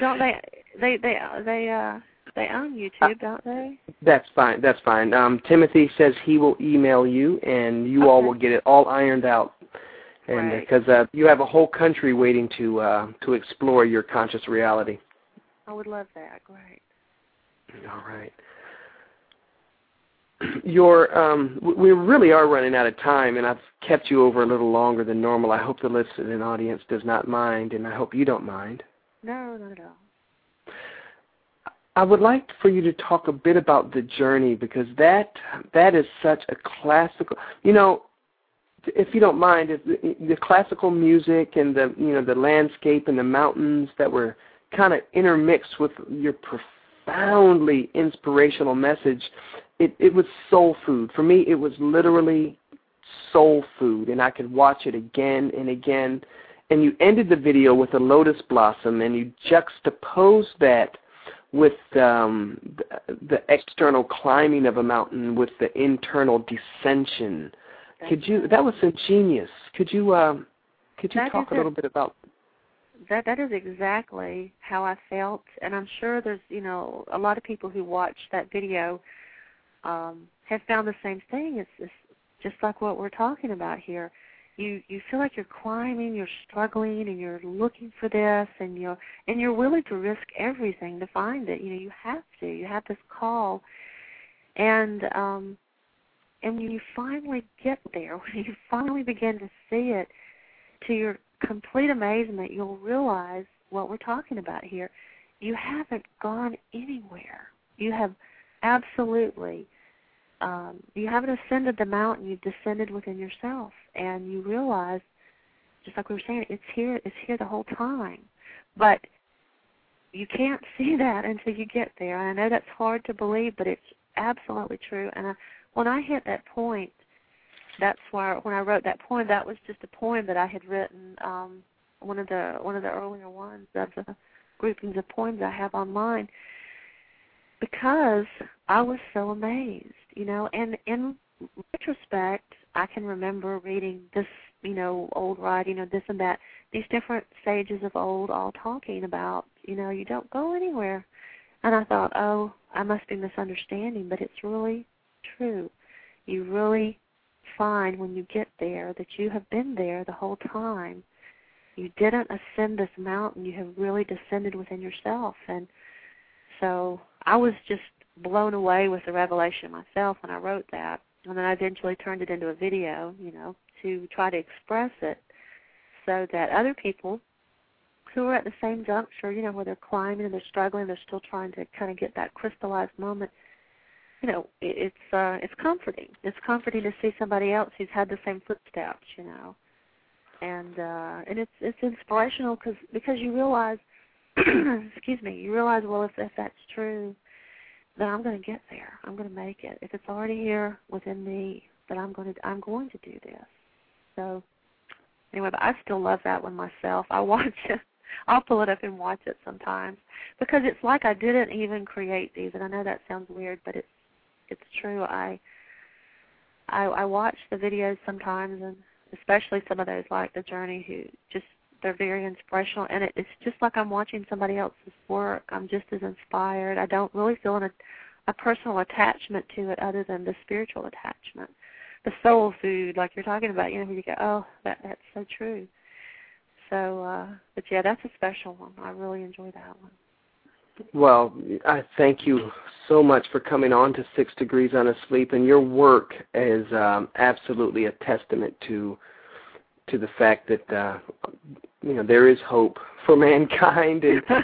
they own YouTube, don't they? That's fine. Timothy says he will email you, and you all will get it all ironed out. And because you have a whole country waiting to explore your conscious reality. I would love that. Great. All right. We really are running out of time, and I've kept you over a little longer than normal. I hope the listening audience does not mind, and I hope you don't mind. No, not at all. I would like for you to talk a bit about the journey, because that is such a classical, if you don't mind, the classical music and the landscape and the mountains that were kind of intermixed with your profoundly inspirational message. It was soul food. For me, it was literally soul food, and I could watch it again and again, and you ended the video with a lotus blossom, and you juxtaposed that with the external climbing of a mountain with the internal descension. That was ingenious. Could you talk a little bit about that? That is exactly how I felt, and I'm sure there's, a lot of people who watched that video have found the same thing. It's just like what we're talking about here. You feel like you're climbing, you're struggling, and you're looking for this, and you're willing to risk everything to find it. You have to. You have this call, and when you finally get there, when you finally begin to see it, to your complete amazement, you'll realize what we're talking about here. You haven't gone anywhere. You have absolutely. You haven't ascended the mountain. You've descended within yourself, and you realize, just like we were saying, it's here the whole time. But you can't see that until you get there. And I know that's hard to believe, but it's absolutely true. And when I hit that point, that's why when I wrote that poem, that was just a poem that I had written, one of the earlier ones of the groupings of poems I have online, because I was so amazed, and in retrospect, I can remember reading this, old writing or this and that, these different sages of old all talking about, you don't go anywhere. And I thought, oh, I must be misunderstanding, but it's really true. You really find when you get there that you have been there the whole time. You didn't ascend this mountain. You have really descended within yourself. And so I was just blown away with the revelation myself when I wrote that. And then I eventually turned it into a video, to try to express it so that other people who are at the same juncture, where they're climbing and they're struggling, they're still trying to kind of get that crystallized moment, it's comforting. It's comforting to see somebody else who's had the same footsteps, and it's inspirational because you realize, excuse me, you realize, well, if that's true, then I'm going to get there. I'm going to make it. If it's already here within me, then I'm going to do this. So anyway, but I still love that one myself. I watch it. I'll pull it up and watch it sometimes because it's like I didn't even create these. And I know that sounds weird, but it's true. I watch the videos sometimes, and especially some of those like The Journey, who just, they're very inspirational, and it's just like I'm watching somebody else's work. I'm just as inspired. I don't really feel a personal attachment to it other than the spiritual attachment, the soul food, like you're talking about. Where you go, oh, that's so true. So, but yeah, that's a special one. I really enjoy that one. Well, I thank you so much for coming on to 6 Degrees on a Sleep, and your work is absolutely a testament to the fact that there is hope for mankind,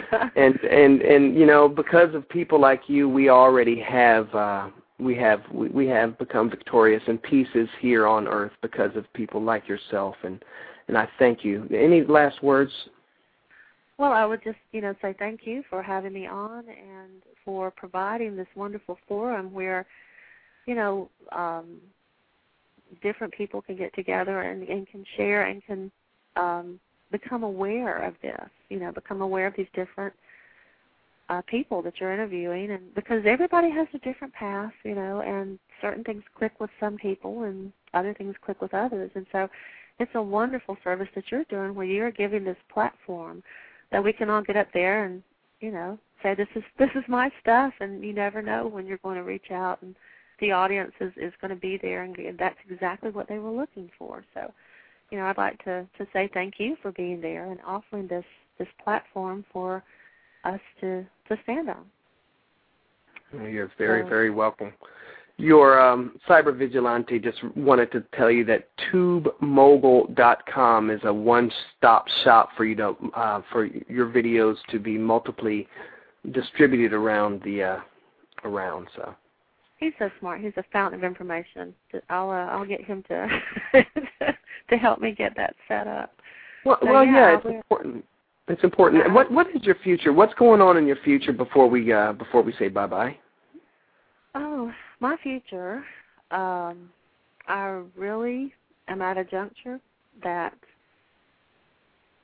and because of people like you, we already have we have become victorious, and peace is here on earth because of people like yourself, and I thank you. Any last words? Well, I would just say thank you for having me on and for providing this wonderful forum where different people can get together and can share and can become aware of this, become aware of these different people that you're interviewing, and because everybody has a different path, and certain things click with some people and other things click with others. And so it's a wonderful service that you're doing where you're giving this platform that we can all get up there and, say this is my stuff, and you never know when you're going to reach out and the audience is going to be there, and that's exactly what they were looking for. So, I'd like to say thank you for being there and offering this platform for us to stand on. You're very, very welcome. Your Cyber Vigilante just wanted to tell you that TubeMogul.com is a one-stop shop for you to for your videos to be multiply distributed around So. He's so smart. He's a fountain of information. I'll get him to to help me get that set up. Well, yeah, it's important. It's important. What is your future? What's going on in your future before we say bye-bye? Oh, my future. I really am at a juncture that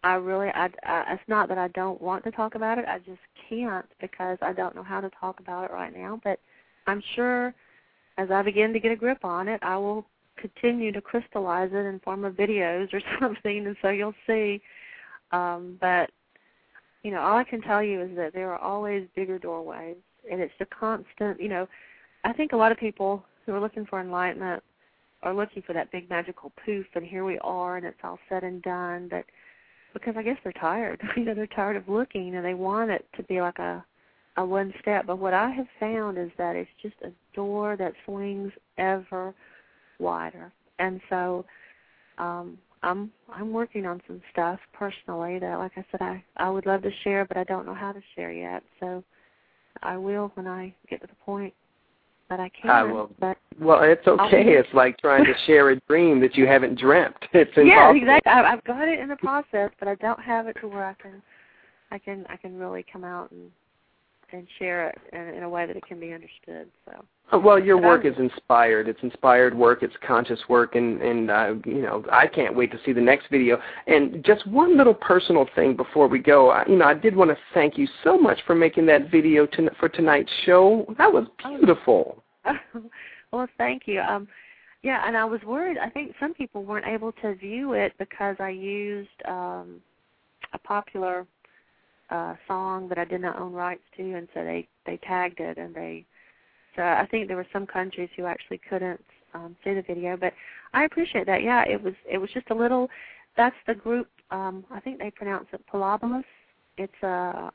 it's not that I don't want to talk about it. I just can't because I don't know how to talk about it right now. But I'm sure as I begin to get a grip on it, I will continue to crystallize it in form of videos or something, and so you'll see. But, you know, all I can tell you is that there are always bigger doorways, and it's a constant, you know, I think a lot of people who are looking for enlightenment are looking for that big magical poof, and here we are, and it's all said and done, but because I guess they're tired. You know, they're tired of looking, and they want it to be like a one step. But what I have found is that it's just a door that swings ever wider. And so I'm working on some stuff personally that, like I said, I would love to share, but I don't know how to share yet. So I will when I get to the point that I can. I will. Well, it's okay. It's like trying to share a dream that you haven't dreamt. It's impossible. Yeah, exactly. I've got it in the process, but I don't have it to where I can really come out and share it in a way that it can be understood. So. Well, your work is inspired. It's inspired work. It's conscious work, and you know, I can't wait to see the next video. And just one little personal thing before we go. I did want to thank you so much for making that video for tonight's show. That was beautiful. Well, thank you. Yeah, and I was worried. I think some people weren't able to view it because I used a popular song that I did not own rights to, and so they tagged it, and so I think there were some countries who actually couldn't see the video, but I appreciate that. Yeah, it was just a little. That's the group. I think they pronounce it Pilabolus. It's a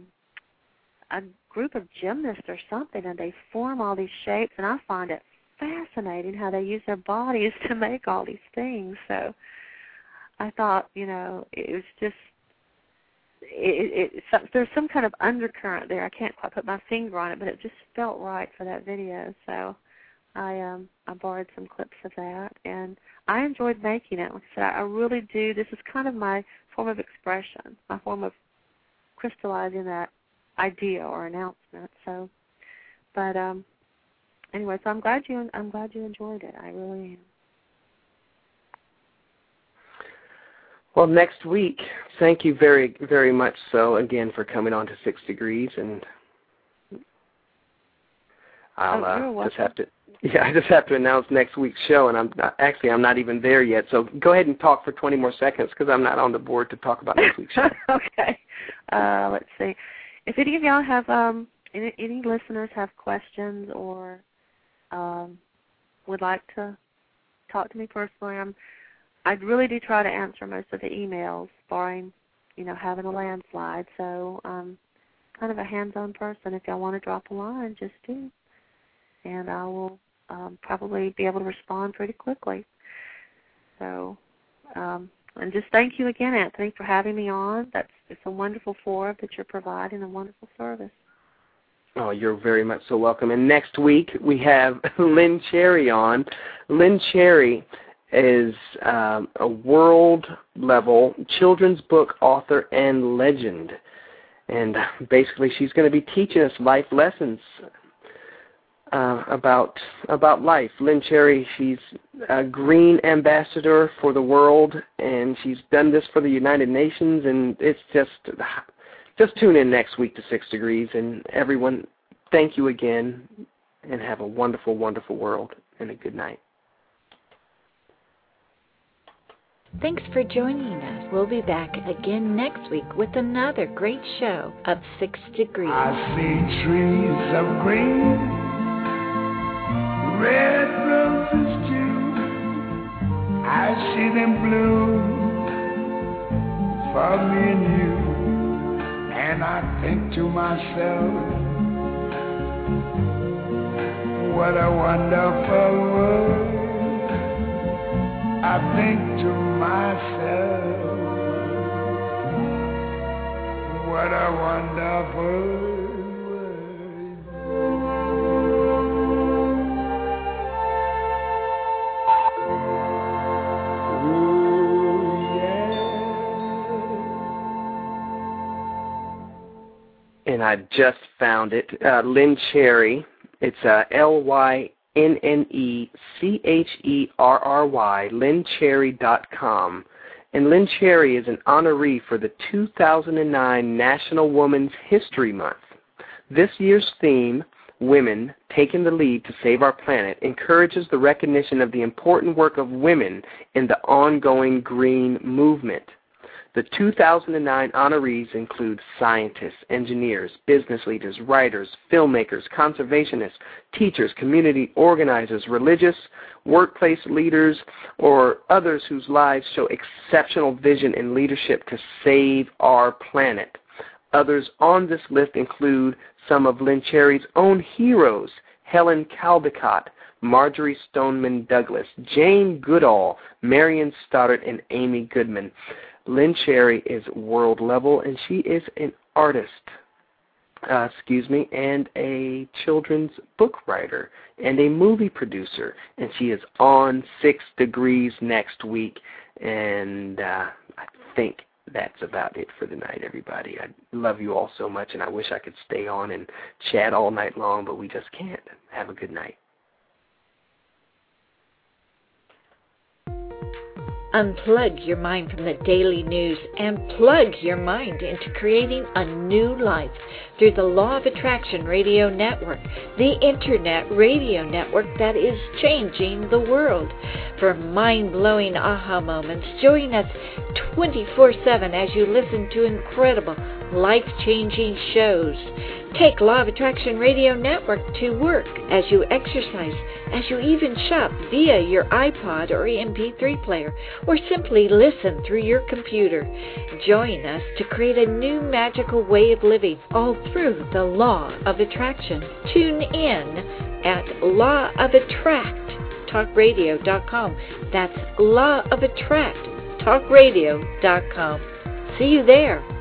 group of gymnasts or something, and they form all these shapes, and I find it fascinating how they use their bodies to make all these things. So I thought, you know, it was just. There's some kind of undercurrent there. I can't quite put my finger on it, but it just felt right for that video. So I borrowed some clips of that, and I enjoyed making it. Like I said, I really do. This is kind of my form of expression, my form of crystallizing that idea or announcement. So, but anyway, so I'm glad you enjoyed it. I really am. Well, next week, thank you very, very much so again for coming on to 6 Degrees, and I'll just have to announce next week's show, and I'm not even there yet. So go ahead and talk for 20 more seconds because I'm not on the board to talk about next week's show. Okay. Let's see. If any of y'all have any listeners have questions or would like to talk to me personally, I really do try to answer most of the emails, barring, you know, having a landslide. So I'm kind of a hands-on person. If y'all want to drop a line, just do. And I will probably be able to respond pretty quickly. So, and just thank you again, Anthony, for having me on. It's a wonderful forum that you're providing, a wonderful service. Oh, you're very much so welcome. And next week we have Lynn Cherry on. Lynn Cherry is a world-level children's book author and legend. And basically she's going to be teaching us life lessons about life. Lynn Cherry, she's a green ambassador for the world, and she's done this for the United Nations, and it's just tune in next week to 6 Degrees. And everyone, thank you again, and have a wonderful, wonderful world, and a good night. Thanks for joining us. We'll be back again next week with another great show of 6 Degrees. I see trees of green, red roses too. I see them bloom for me and you. And I think to myself, what a wonderful world. I think to myself, what a wonderful world. Ooh, yeah. And I just found it. Lynn Cherry. It's LYNNECHERRY, LynnCherry.com. And Lynn Cherry is an honoree for the 2009 National Women's History Month. This year's theme, Women Taking the Lead to Save Our Planet, encourages the recognition of the important work of women in the ongoing green movement. The 2009 honorees include scientists, engineers, business leaders, writers, filmmakers, conservationists, teachers, community organizers, religious, workplace leaders, or others whose lives show exceptional vision and leadership to save our planet. Others on this list include some of Lynn Cherry's own heroes, Helen Caldecott, Marjorie Stoneman Douglas, Jane Goodall, Marion Stoddard, and Amy Goodman. Lynn Cherry is world level, and she is an artist, and a children's book writer and a movie producer. And she is on 6 Degrees next week. And I think that's about it for tonight, everybody. I love you all so much, and I wish I could stay on and chat all night long, but we just can't. Have a good night. Unplug your mind from the daily news and plug your mind into creating a new life through the Law of Attraction Radio Network, the Internet radio network that is changing the world. For mind-blowing aha moments, join us 24/7 as you listen to incredible, life-changing shows. Take Law of Attraction Radio Network to work, as you exercise, as you even shop via your iPod or MP3 player, or simply listen through your computer. Join us to create a new magical way of living, all through the Law of Attraction. Tune in at lawofattracttalkradio.com. That's lawofattracttalkradio.com. See you there.